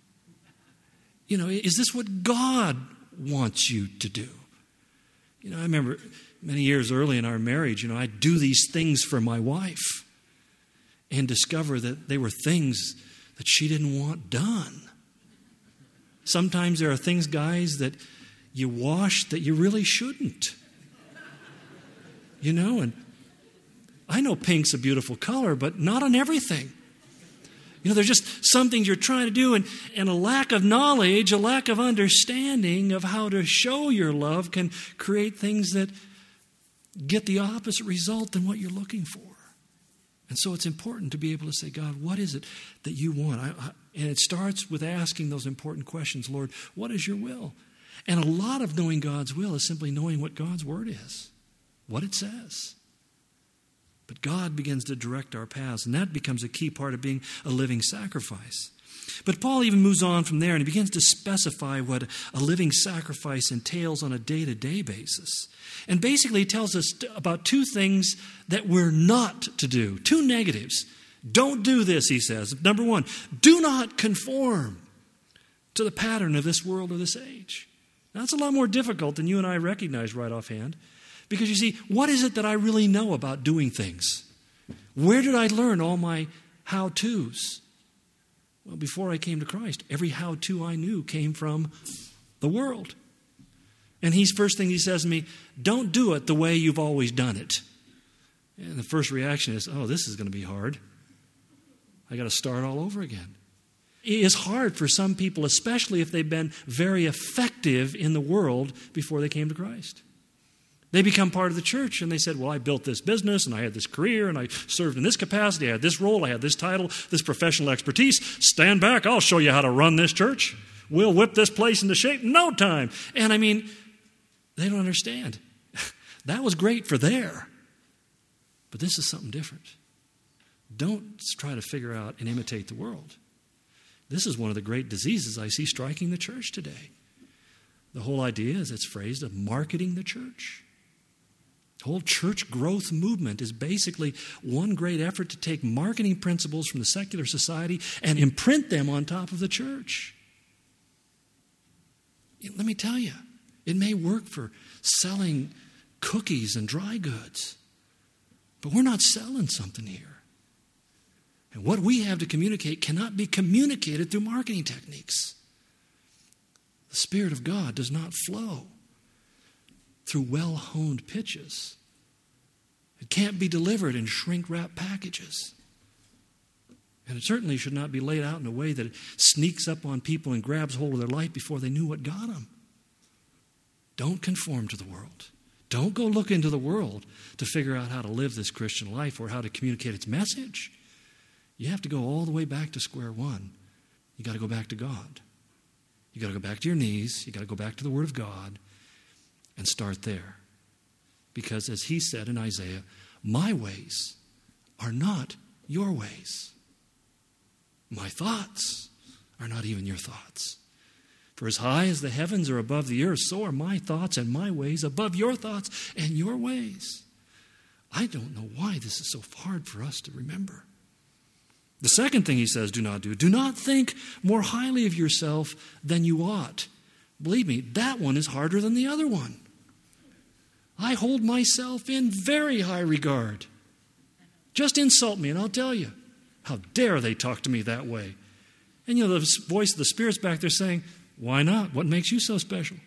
You know, is this what God wants you to do? You know, I remember many years early in our marriage, you know, I'd do these things for my wife and discover that they were things that she didn't want done. Sometimes there are things, guys, that you wash that you really shouldn't. You know, and I know pink's a beautiful color, but not on everything. You know, there's just some things you're trying to do, and, and a lack of knowledge, a lack of understanding of how to show your love can create things that get the opposite result than what you're looking for. And so it's important to be able to say, God, what is it that you want? I, I, and it starts with asking those important questions. Lord, what is your will? And a lot of knowing God's will is simply knowing what God's word is, what it says. But God begins to direct our paths, and that becomes a key part of being a living sacrifice. But Paul even moves on from there, and he begins to specify what a living sacrifice entails on a day-to-day basis. And basically he tells us about two things that we're not to do, two negatives. Don't do this, he says. Number one, do not conform to the pattern of this world or this age. Now, that's a lot more difficult than you and I recognize right offhand. Because you see, what is it that I really know about doing things? Where did I learn all my how-tos? Well, before I came to Christ, every how-to I knew came from the world. And he's first thing he says to me, don't do it the way you've always done it. And the first reaction is, oh, this is going to be hard. I got to start all over again. It is hard for some people, especially if they've been very effective in the world before they came to Christ. They become part of the church, and they said, well, I built this business, and I had this career, and I served in this capacity, I had this role, I had this title, this professional expertise. Stand back, I'll show you how to run this church. We'll whip this place into shape in no time. And I mean, they don't understand. That was great for there. But this is something different. Don't try to figure out and imitate the world. This is one of the great diseases I see striking the church today. The whole idea, as it's phrased, of marketing the church. The whole church growth movement is basically one great effort to take marketing principles from the secular society and imprint them on top of the church. Let me tell you, it may work for selling cookies and dry goods, but we're not selling something here. And what we have to communicate cannot be communicated through marketing techniques. The Spirit of God does not flow through well-honed pitches. It can't be delivered in shrink-wrap packages. And it certainly should not be laid out in a way that it sneaks up on people and grabs hold of their life before they knew what got them. Don't conform to the world. Don't go look into the world to figure out how to live this Christian life or how to communicate its message. You have to go all the way back to square one. You got to go back to God. You got to go back to your knees. You got to go back to the Word of God and start there. Because as he said in Isaiah, my ways are not your ways. My thoughts are not even your thoughts. For as high as the heavens are above the earth, so are my thoughts and my ways above your thoughts and your ways. I don't know why this is so hard for us to remember. The second thing he says, do not do. Do not think more highly of yourself than you ought. Believe me, that one is harder than the other one. I hold myself in very high regard. Just insult me and I'll tell you. How dare they talk to me that way? And you know, the voice of the Spirit's back there saying, why not? What makes you so special?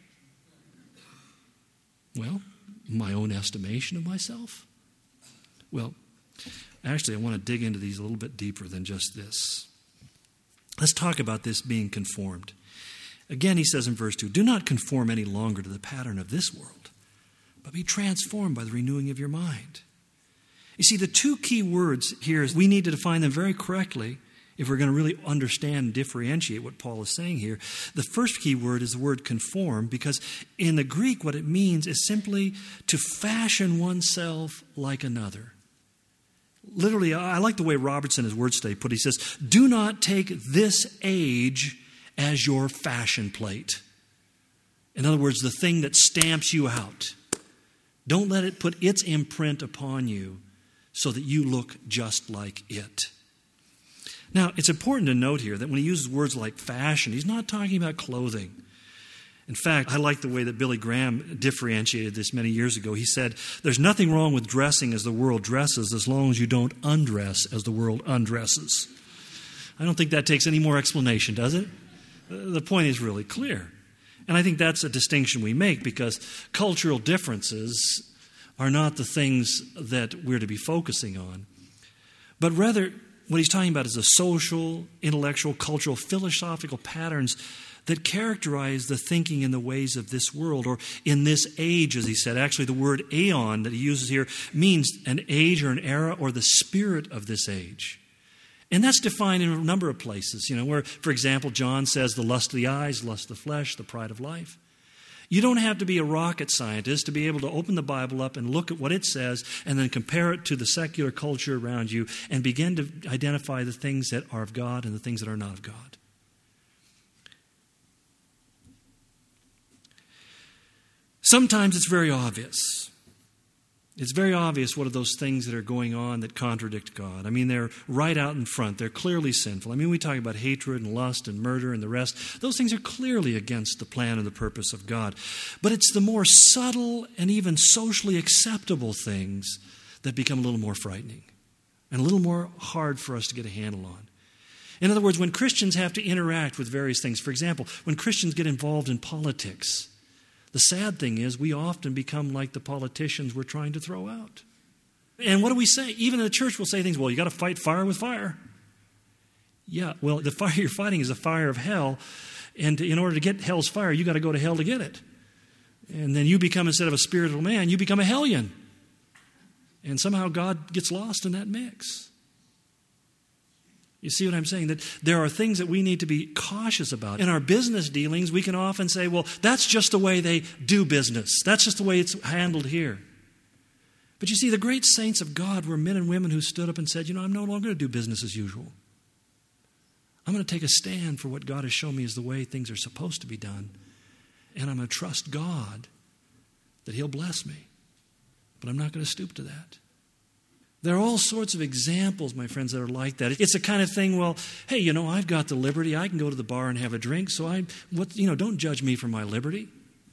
Well, my own estimation of myself. Well, actually, I want to dig into these a little bit deeper than just this. Let's talk about this being conformed. Again, he says in verse two, do not conform any longer to the pattern of this world, but be transformed by the renewing of your mind. You see, the two key words here is we need to define them very correctly if we're going to really understand and differentiate what Paul is saying here. The first key word is the word conform, because in the Greek what it means is simply to fashion oneself like another. Literally, I like the way Robertson, his word study, put it. He says, do not take this age as your fashion plate. In other words, the thing that stamps you out. Don't let it put its imprint upon you so that you look just like it. Now, it's important to note here that when he uses words like fashion, he's not talking about clothing. In fact, I like the way that Billy Graham differentiated this many years ago. He said, there's nothing wrong with dressing as the world dresses as long as you don't undress as the world undresses. I don't think that takes any more explanation, does it? The point is really clear. And I think that's a distinction we make, because cultural differences are not the things that we're to be focusing on. But rather, what he's talking about is the social, intellectual, cultural, philosophical patterns that characterize the thinking and the ways of this world, or in this age, as he said. Actually, the word aeon that he uses here means an age or an era or the spirit of this age. And that's defined in a number of places, you know, where, for example, John says the lust of the eyes, lust of the flesh, the pride of life. You don't have to be a rocket scientist to be able to open the Bible up and look at what it says and then compare it to the secular culture around you and begin to identify the things that are of God and the things that are not of God. Sometimes it's very obvious. It's very obvious what are those things that are going on that contradict God. I mean, they're right out in front. They're clearly sinful. I mean, we talk about hatred and lust and murder and the rest. Those things are clearly against the plan and the purpose of God. But it's the more subtle and even socially acceptable things that become a little more frightening and a little more hard for us to get a handle on. In other words, when Christians have to interact with various things, for example, when Christians get involved in politics, the sad thing is we often become like the politicians we're trying to throw out. And what do we say? Even in the church we'll say things, well, you got to fight fire with fire. Yeah, well, the fire you're fighting is the fire of hell. And in order to get hell's fire, you got to go to hell to get it. And then you become, instead of a spiritual man, you become a hellion. And somehow God gets lost in that mix. You see what I'm saying? That there are things that we need to be cautious about. In our business dealings, we can often say, well, that's just the way they do business. That's just the way it's handled here. But you see, the great saints of God were men and women who stood up and said, you know, I'm no longer going to do business as usual. I'm going to take a stand for what God has shown me is the way things are supposed to be done. And I'm going to trust God that He'll bless me. But I'm not going to stoop to that. There are all sorts of examples, my friends, that are like that. It's the kind of thing, well, hey, you know, I've got the liberty. I can go to the bar and have a drink, so I, what, you know, don't judge me for my liberty.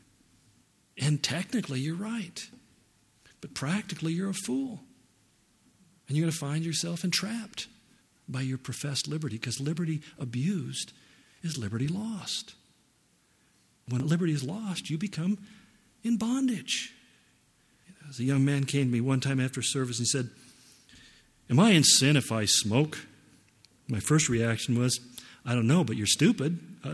And technically, you're right. But practically, you're a fool. And you're going to find yourself entrapped by your professed liberty, because liberty abused is liberty lost. When liberty is lost, you become in bondage. As a young man came to me one time after service and said, am I in sin if I smoke? My first reaction was, I don't know, but you're stupid. Uh,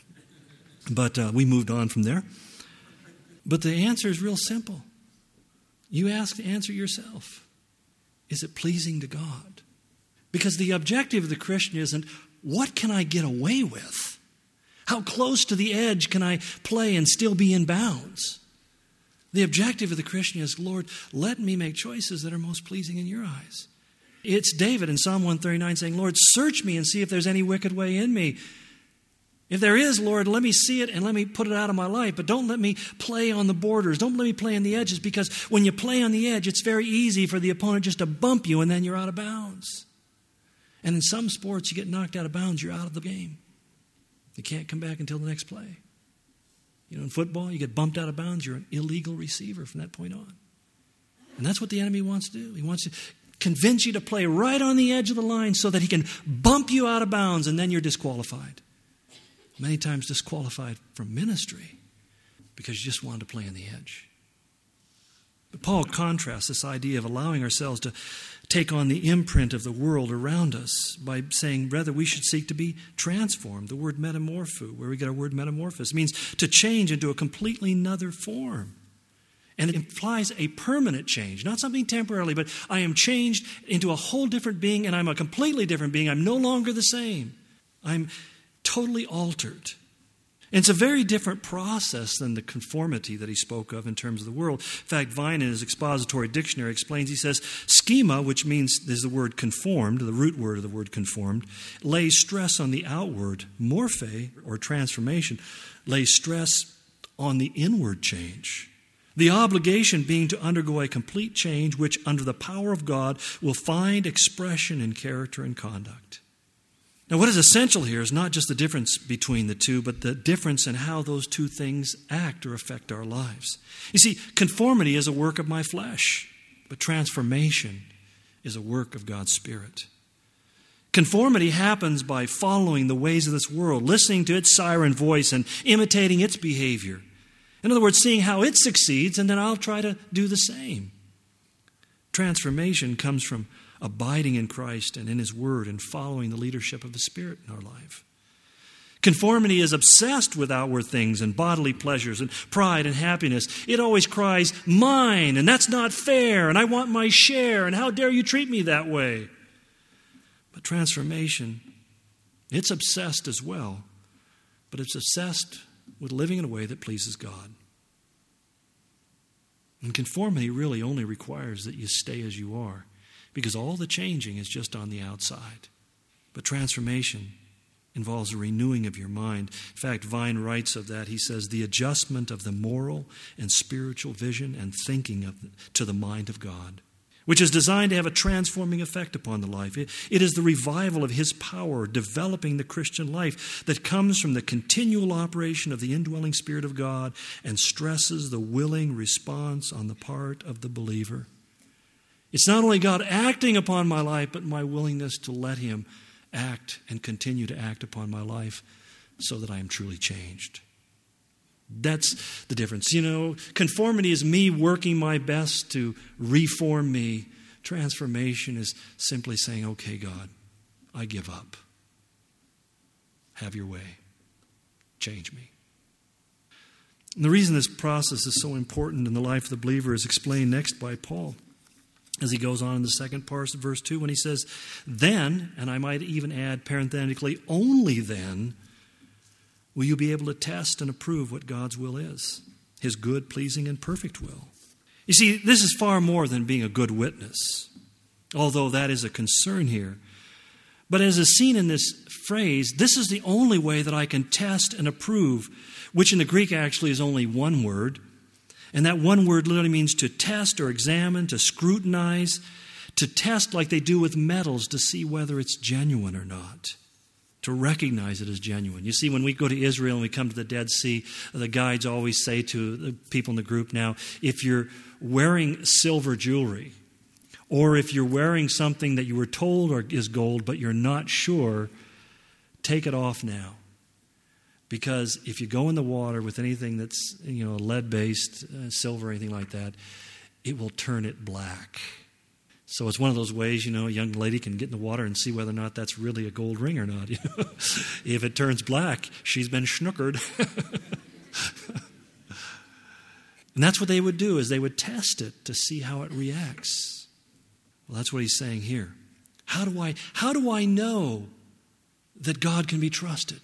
but uh, we moved on from there. But the answer is real simple. You ask to answer yourself. Is it pleasing to God? Because the objective of the Christian isn't, what can I get away with? How close to the edge can I play and still be in bounds? The objective of the Christian is, Lord, let me make choices that are most pleasing in your eyes. It's David in Psalm one thirty-nine saying, Lord, search me and see if there's any wicked way in me. If there is, Lord, let me see it and let me put it out of my life. But don't let me play on the borders. Don't let me play on the edges, because when you play on the edge, it's very easy for the opponent just to bump you and then you're out of bounds. And in some sports, you get knocked out of bounds, you're out of the game. You can't come back until the next play. You know, in football, you get bumped out of bounds, you're an illegal receiver from that point on. And that's what the enemy wants to do. He wants to convince you to play right on the edge of the line so that he can bump you out of bounds, and then you're disqualified. Many times disqualified from ministry because you just wanted to play on the edge. But Paul contrasts this idea of allowing ourselves to take on the imprint of the world around us by saying, rather, we should seek to be transformed. The word metamorpho, where we get our word metamorphosis, means to change into a completely another form. And it implies a permanent change, not something temporarily, but I am changed into a whole different being, and I'm a completely different being. I'm no longer the same. I'm totally altered. And it's a very different process than the conformity that he spoke of in terms of the world. In fact, Vine, in his expository dictionary, explains, he says, schema, which means there's the word conformed, the root word of the word conformed, lays stress on the outward. Morphe, or transformation, lays stress on the inward change. The obligation being to undergo a complete change, which under the power of God will find expression in character and conduct. Now, what is essential here is not just the difference between the two, but the difference in how those two things act or affect our lives. You see, conformity is a work of my flesh, but transformation is a work of God's Spirit. Conformity happens by following the ways of this world, listening to its siren voice and imitating its behavior. In other words, seeing how it succeeds, and then I'll try to do the same. Transformation comes from abiding in Christ and in His Word and following the leadership of the Spirit in our life. Conformity is obsessed with outward things and bodily pleasures and pride and happiness. It always cries, mine, and that's not fair, and I want my share, and how dare you treat me that way. But transformation, it's obsessed as well, but it's obsessed with living in a way that pleases God. And conformity really only requires that you stay as you are, because all the changing is just on the outside. But transformation involves a renewing of your mind. In fact, Vine writes of that. He says, the adjustment of the moral and spiritual vision and thinking of the, to the mind of God, which is designed to have a transforming effect upon the life. It, it is the revival of His power developing the Christian life that comes from the continual operation of the indwelling Spirit of God and stresses the willing response on the part of the believer. It's not only God acting upon my life, but my willingness to let Him act and continue to act upon my life so that I am truly changed. That's the difference. You know, conformity is me working my best to reform me. Transformation is simply saying, okay, God, I give up. Have your way. Change me. And the reason this process is so important in the life of the believer is explained next by Paul as he goes on in the second part of verse two when he says, then, and I might even add parenthetically, only then will you be able to test and approve what God's will is, his good, pleasing, and perfect will. You see, this is far more than being a good witness, although that is a concern here. But as is seen in this phrase, this is the only way that I can test and approve, which in the Greek actually is only one word. And that one word literally means to test or examine, to scrutinize, to test like they do with metals to see whether it's genuine or not, to recognize it as genuine. You see, when we go to Israel and we come to the Dead Sea, the guides always say to the people in the group now, if you're wearing silver jewelry, or if you're wearing something that you were told is gold but you're not sure, take it off now. Because if you go in the water with anything that's, you know, lead-based, uh, silver, or anything like that, it will turn it black. So it's one of those ways, you know, a young lady can get in the water and see whether or not that's really a gold ring or not. You know? If it turns black, she's been schnookered. And that's what they would do, is they would test it to see how it reacts. Well, that's what he's saying here. How do I, how do I know that God can be trusted?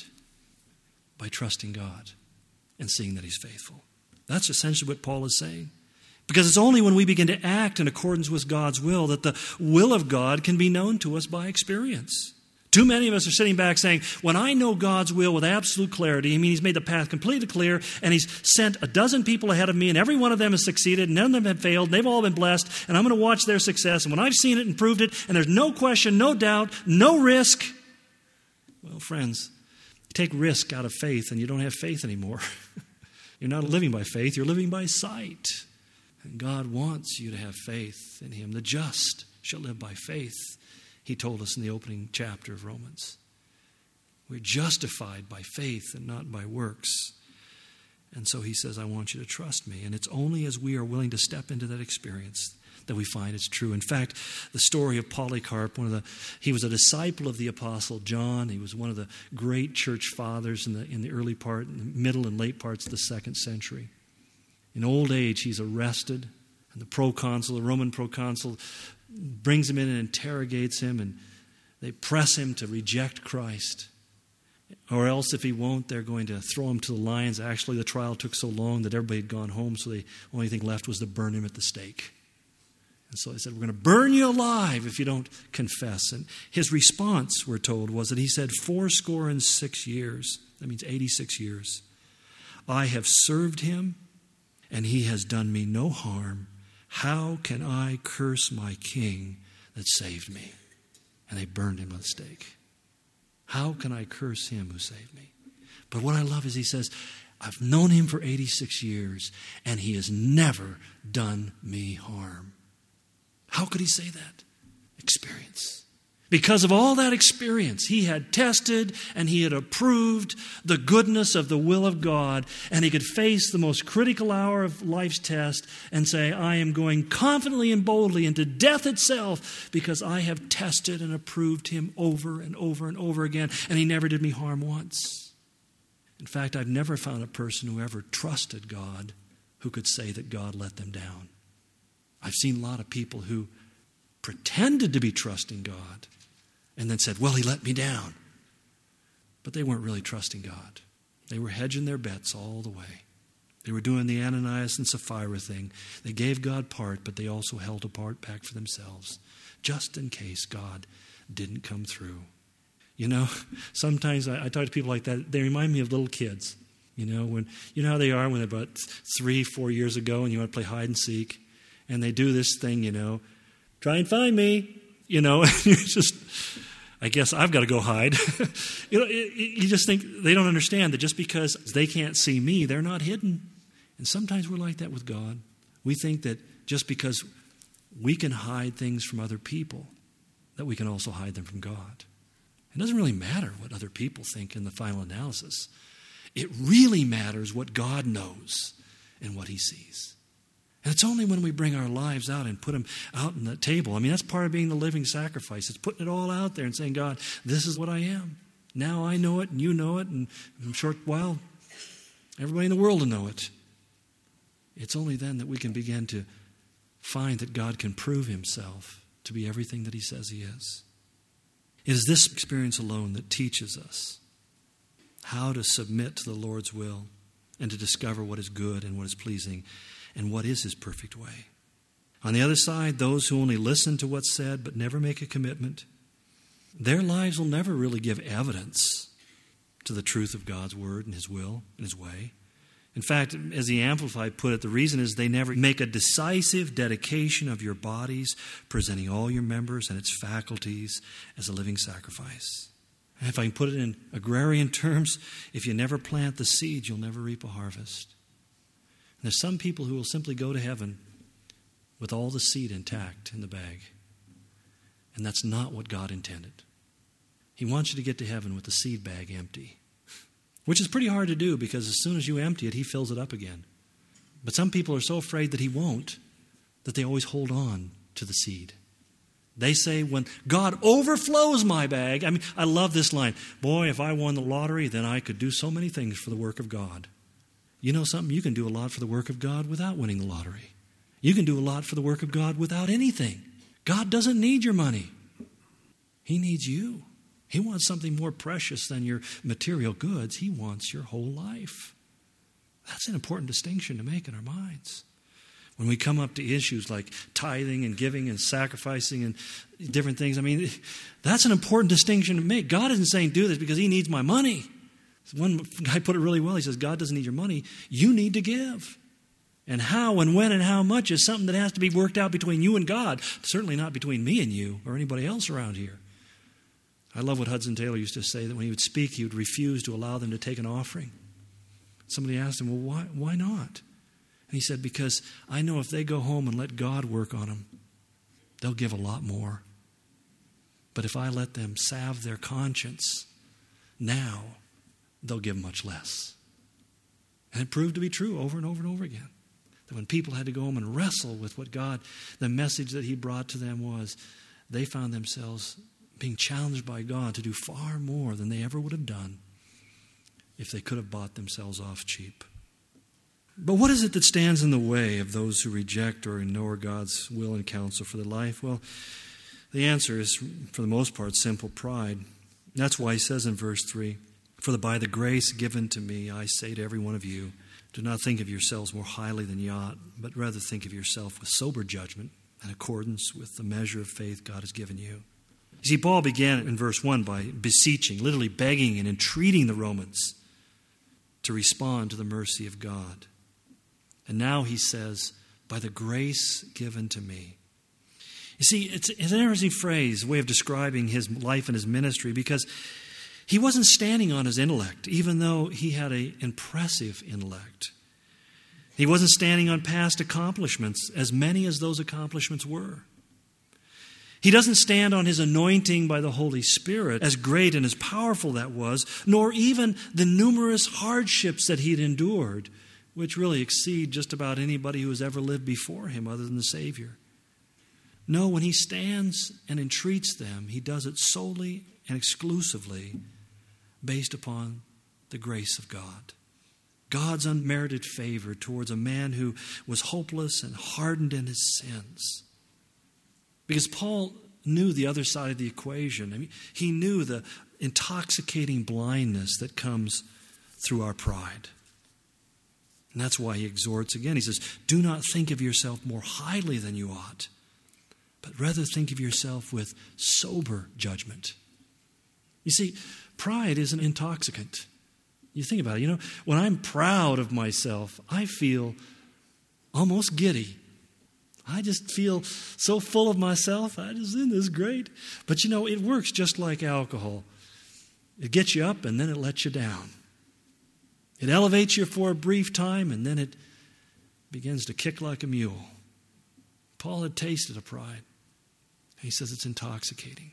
By trusting God and seeing that he's faithful. That's essentially what Paul is saying. Because it's only when we begin to act in accordance with God's will that the will of God can be known to us by experience. Too many of us are sitting back saying, when I know God's will with absolute clarity, I mean, he's made the path completely clear, and he's sent a dozen people ahead of me, and every one of them has succeeded, and none of them have failed, and they've all been blessed, and I'm going to watch their success. And when I've seen it and proved it, and there's no question, no doubt, no risk, well, friends, take risk out of faith and you don't have faith anymore. You're not living by faith, you're living by sight. And God wants you to have faith in him. The just shall live by faith, he told us in the opening chapter of Romans. We're justified by faith and not by works. And so he says, I want you to trust me. And it's only as we are willing to step into that experience that we find it's true. In fact, the story of Polycarp, one of the, he was a disciple of the Apostle John. He was one of the great church fathers in the in the early part, in the middle and late parts of the second century. In old age, he's arrested, and the proconsul, the Roman proconsul, brings him in and interrogates him, and they press him to reject Christ. Or else, if he won't, they're going to throw him to the lions. Actually, the trial took so long that everybody had gone home, so the only thing left was to burn him at the stake. And so they said, we're going to burn you alive if you don't confess. And his response, we're told, was that he said, four score and six years, that means eighty-six years, I have served him, and he has done me no harm. How can I curse my king that saved me? And they burned him on the stake. How can I curse him who saved me? But what I love is he says, I've known him for eighty-six years, and he has never done me harm. How could he say that? Experience. Because of all that experience, he had tested and he had approved the goodness of the will of God, and he could face the most critical hour of life's test and say, I am going confidently and boldly into death itself because I have tested and approved him over and over and over again, and he never did me harm once. In fact, I've never found a person who ever trusted God who could say that God let them down. I've seen a lot of people who pretended to be trusting God and then said, well, he let me down. But they weren't really trusting God. They were hedging their bets all the way. They were doing the Ananias and Sapphira thing. They gave God part, but they also held a part back for themselves, just in case God didn't come through. You know, sometimes I, I talk to people like that. They remind me of little kids. You know, when you know how they are when they're about three, four years ago and you want to play hide and seek. And they do this thing, you know, try and find me, you know, and you're just, I guess I've got to go hide. you know, it, it, you just think they don't understand that just because they can't see me, they're not hidden. And sometimes we're like that with God. We think that just because we can hide things from other people, that we can also hide them from God. It doesn't really matter what other people think in the final analysis. It really matters what God knows and what he sees. And it's only when we bring our lives out and put them out on the table. I mean, that's part of being the living sacrifice. It's putting it all out there and saying, God, this is what I am. Now I know it and you know it. And in a short while, everybody in the world to know it. It's only then that we can begin to find that God can prove himself to be everything that he says he is. It is this experience alone that teaches us how to submit to the Lord's will and to discover what is good and what is pleasing and what is his perfect way. On the other side, those who only listen to what's said but never make a commitment, their lives will never really give evidence to the truth of God's word and his will and his way. In fact, as the Amplified put it, the reason is they never make a decisive dedication of your bodies, presenting all your members and its faculties as a living sacrifice. And if I can put it in agrarian terms, if you never plant the seed, you'll never reap a harvest. And there's some people who will simply go to heaven with all the seed intact in the bag. And that's not what God intended. He wants you to get to heaven with the seed bag empty. Which is pretty hard to do because as soon as you empty it, he fills it up again. But some people are so afraid that he won't that they always hold on to the seed. They say, when God overflows my bag, I mean, I love this line. Boy, if I won the lottery, then I could do so many things for the work of God. You know something? You can do a lot for the work of God without winning the lottery. You can do a lot for the work of God without anything. God doesn't need your money. He needs you. He wants something more precious than your material goods. He wants your whole life. That's an important distinction to make in our minds. When we come up to issues like tithing and giving and sacrificing and different things, I mean, that's an important distinction to make. God isn't saying do this because he needs my money. One guy put it really well. He says, God doesn't need your money. You need to give. And how and when and how much is something that has to be worked out between you and God. Certainly not between me and you or anybody else around here. I love what Hudson Taylor used to say, that when he would speak, he would refuse to allow them to take an offering. Somebody asked him, well, why, why not? And he said, because I know if they go home and let God work on them, they'll give a lot more. But if I let them salve their conscience now, they'll give much less. And it proved to be true over and over and over again. That when people had to go home and wrestle with what God, the message that he brought to them was, they found themselves being challenged by God to do far more than they ever would have done if they could have bought themselves off cheap. But what is it that stands in the way of those who reject or ignore God's will and counsel for their life? Well, the answer is, for the most part, simple: pride. That's why he says in verse three, for the, by the grace given to me, I say to every one of you, do not think of yourselves more highly than you ought, but rather think of yourself with sober judgment in accordance with the measure of faith God has given you. You see, Paul began in verse one by beseeching, literally begging and entreating the Romans to respond to the mercy of God. And now he says, by the grace given to me. You see, it's, it's an interesting phrase, a way of describing his life and his ministry, because he wasn't standing on his intellect, even though he had an impressive intellect. He wasn't standing on past accomplishments, as many as those accomplishments were. He doesn't stand on his anointing by the Holy Spirit, as great and as powerful that was, nor even the numerous hardships that he had endured, which really exceed just about anybody who has ever lived before him other than the Savior. No, when he stands and entreats them, he does it solely and exclusively based upon the grace of God. God's unmerited favor towards a man who was hopeless and hardened in his sins. Because Paul knew the other side of the equation. I mean, he knew the intoxicating blindness that comes through our pride. And that's why he exhorts again. He says, do not think of yourself more highly than you ought, but rather think of yourself with sober judgment. You see, pride is an intoxicant. You think about it. You know, when I'm proud of myself, I feel almost giddy. I just feel so full of myself. I just think this is great. But you know, it works just like alcohol. It gets you up and then it lets you down. It elevates you for a brief time and then it begins to kick like a mule. Paul had tasted of pride. He says it's intoxicating.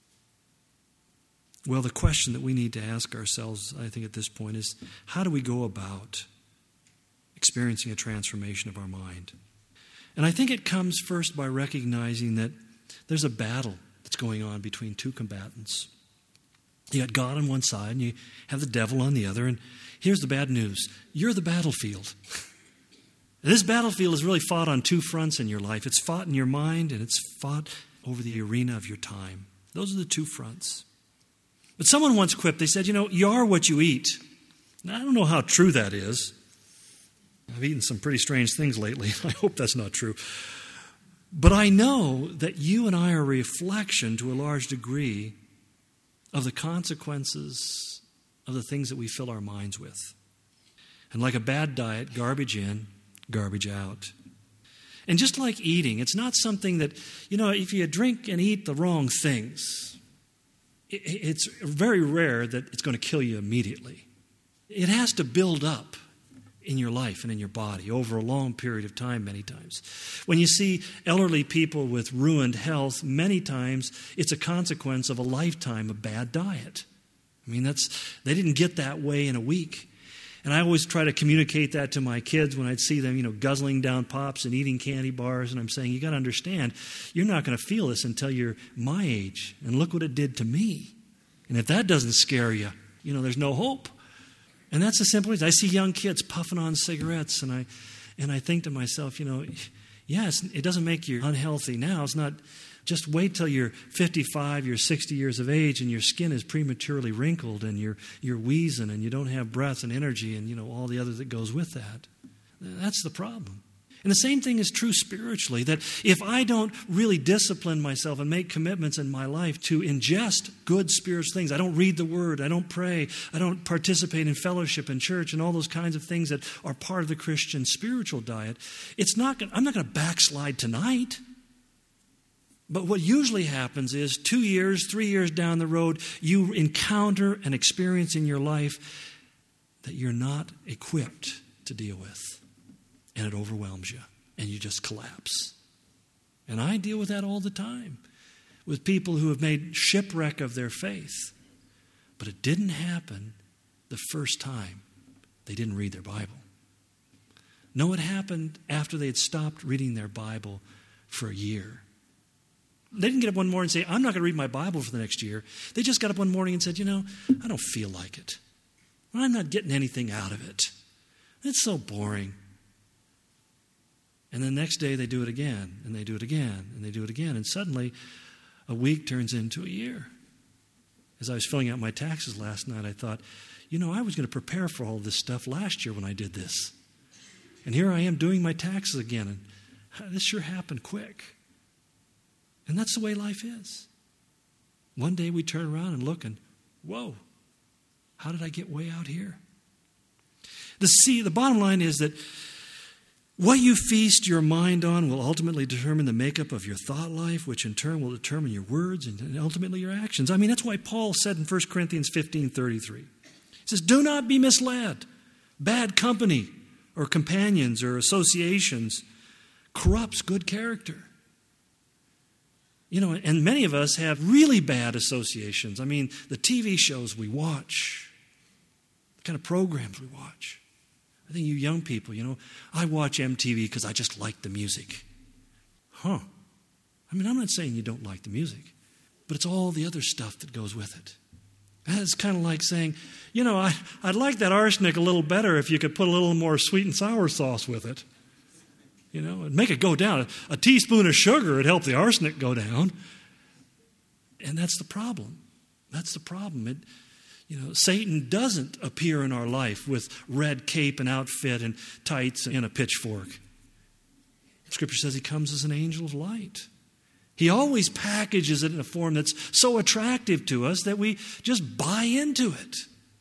Well, the question that we need to ask ourselves, I think, at this point is, how do we go about experiencing a transformation of our mind? And I think it comes first by recognizing that there's a battle that's going on between two combatants. You got God on one side and you have the devil on the other. And here's the bad news. You're the battlefield. This battlefield is really fought on two fronts in your life. It's fought in your mind and it's fought over the arena of your time. Those are the two fronts. But someone once quipped, they said, you know, you are what you eat. Now, I don't know how true that is. I've eaten some pretty strange things lately. I hope that's not true. But I know that you and I are a reflection to a large degree of the consequences of the things that we fill our minds with. And like a bad diet, garbage in, garbage out. And just like eating, it's not something that, you know, if you drink and eat the wrong things, it's very rare that it's going to kill you immediately. It has to build up in your life and in your body over a long period of time many times. When you see elderly people with ruined health, many times it's a consequence of a lifetime of bad diet. I mean, that's they didn't get that way in a week. And I always try to communicate that to my kids when I'd see them, you know, guzzling down pops and eating candy bars. And I'm saying, you got to understand, you're not going to feel this until you're my age. And look what it did to me. And if that doesn't scare you, you know, there's no hope. And that's the simple reason. I see young kids puffing on cigarettes, and I and I think to myself, you know, yes, it doesn't make you unhealthy now. It's not, just wait till you're fifty-five, you're sixty years of age, and your skin is prematurely wrinkled, and you're you're wheezing, and you don't have breath and energy, and, you know, all the other that goes with that. That's the problem. And the same thing is true spiritually, that if I don't really discipline myself and make commitments in my life to ingest good spiritual things, I don't read the Word, I don't pray, I don't participate in fellowship in church and all those kinds of things that are part of the Christian spiritual diet, it's not gonna, I'm not going to backslide tonight. But what usually happens is two years, three years down the road, you encounter an experience in your life that you're not equipped to deal with. And it overwhelms you, and you just collapse. And I deal with that all the time, with people who have made shipwreck of their faith. But it didn't happen the first time they didn't read their Bible. No, it happened after they had stopped reading their Bible for a year. They didn't get up one morning and say, I'm not going to read my Bible for the next year. They just got up one morning and said, you know, I don't feel like it. I'm not getting anything out of it. It's so boring. And the next day they do it again, and they do it again, and they do it again. And suddenly a week turns into a year. As I was filling out my taxes last night, I thought, you know, I was going to prepare for all this stuff last year when I did this. And here I am doing my taxes again. And this sure happened quick. And that's the way life is. One day we turn around and look and, whoa, how did I get way out here? The see, the bottom line is that what you feast your mind on will ultimately determine the makeup of your thought life, which in turn will determine your words and ultimately your actions. I mean, that's why Paul said in First Corinthians fifteen thirty-three, he says, do not be misled. Bad company or companions or associations corrupts good character. You know, and many of us have really bad associations. I mean, the T V shows we watch, the kind of programs we watch. I think you young people, you know, I watch M T V because I just like the music. Huh. I mean, I'm not saying you don't like the music, but it's all the other stuff that goes with it. It's kind of like saying, you know, I, I'd like that arsenic a little better if you could put a little more sweet and sour sauce with it. You know, and make it go down. A, a teaspoon of sugar would help the arsenic go down. And that's the problem. That's the problem. It, You know, Satan doesn't appear in our life with red cape and outfit and tights and a pitchfork. Scripture says he comes as an angel of light. He always packages it in a form that's so attractive to us that we just buy into it.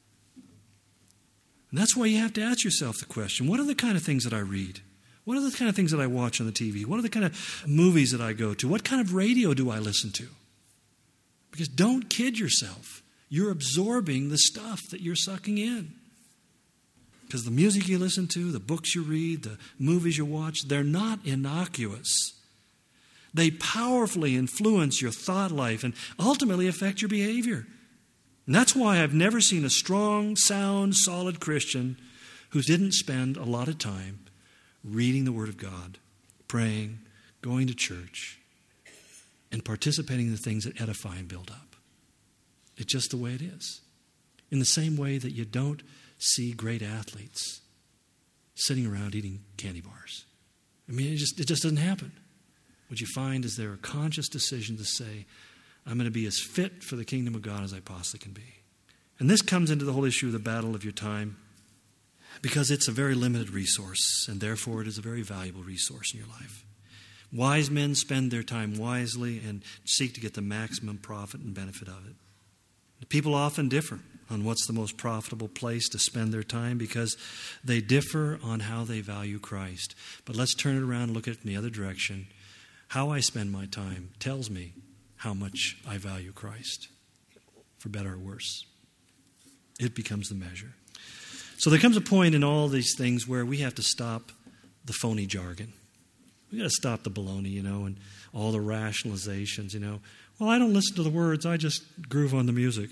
And that's why you have to ask yourself the question, what are the kind of things that I read? What are the kind of things that I watch on the T V? What are the kind of movies that I go to? What kind of radio do I listen to? Because don't kid yourself. You're absorbing the stuff that you're sucking in. Because the music you listen to, the books you read, the movies you watch, they're not innocuous. They powerfully influence your thought life and ultimately affect your behavior. And that's why I've never seen a strong, sound, solid Christian who didn't spend a lot of time reading the Word of God, praying, going to church, and participating in the things that edify and build up. It's just the way it is. In the same way that you don't see great athletes sitting around eating candy bars. I mean, it just, it just doesn't happen. What you find is there a conscious decision to say, I'm going to be as fit for the kingdom of God as I possibly can be. And this comes into the whole issue of the battle of your time because it's a very limited resource, and therefore it is a very valuable resource in your life. Wise men spend their time wisely and seek to get the maximum profit and benefit of it. People often differ on what's the most profitable place to spend their time because they differ on how they value Christ. But let's turn it around and look at it in the other direction. How I spend my time tells me how much I value Christ, for better or worse. It becomes the measure. So there comes a point in all these things where we have to stop the phony jargon. We got to stop the baloney, you know, and all the rationalizations, you know. Well, I don't listen to the words, I just groove on the music.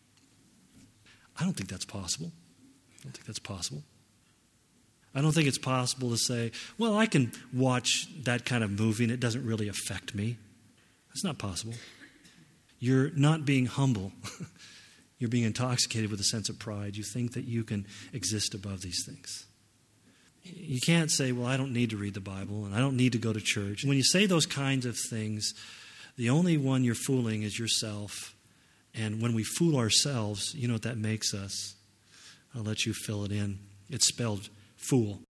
I don't think that's possible. I don't think that's possible. I don't think it's possible to say, well, I can watch that kind of movie and it doesn't really affect me. That's not possible. You're not being humble. You're being intoxicated with a sense of pride. You think that you can exist above these things. You can't say, well, I don't need to read the Bible and I don't need to go to church. When you say those kinds of things, the only one you're fooling is yourself. And when we fool ourselves, you know what that makes us? I'll let you fill it in. It's spelled fool.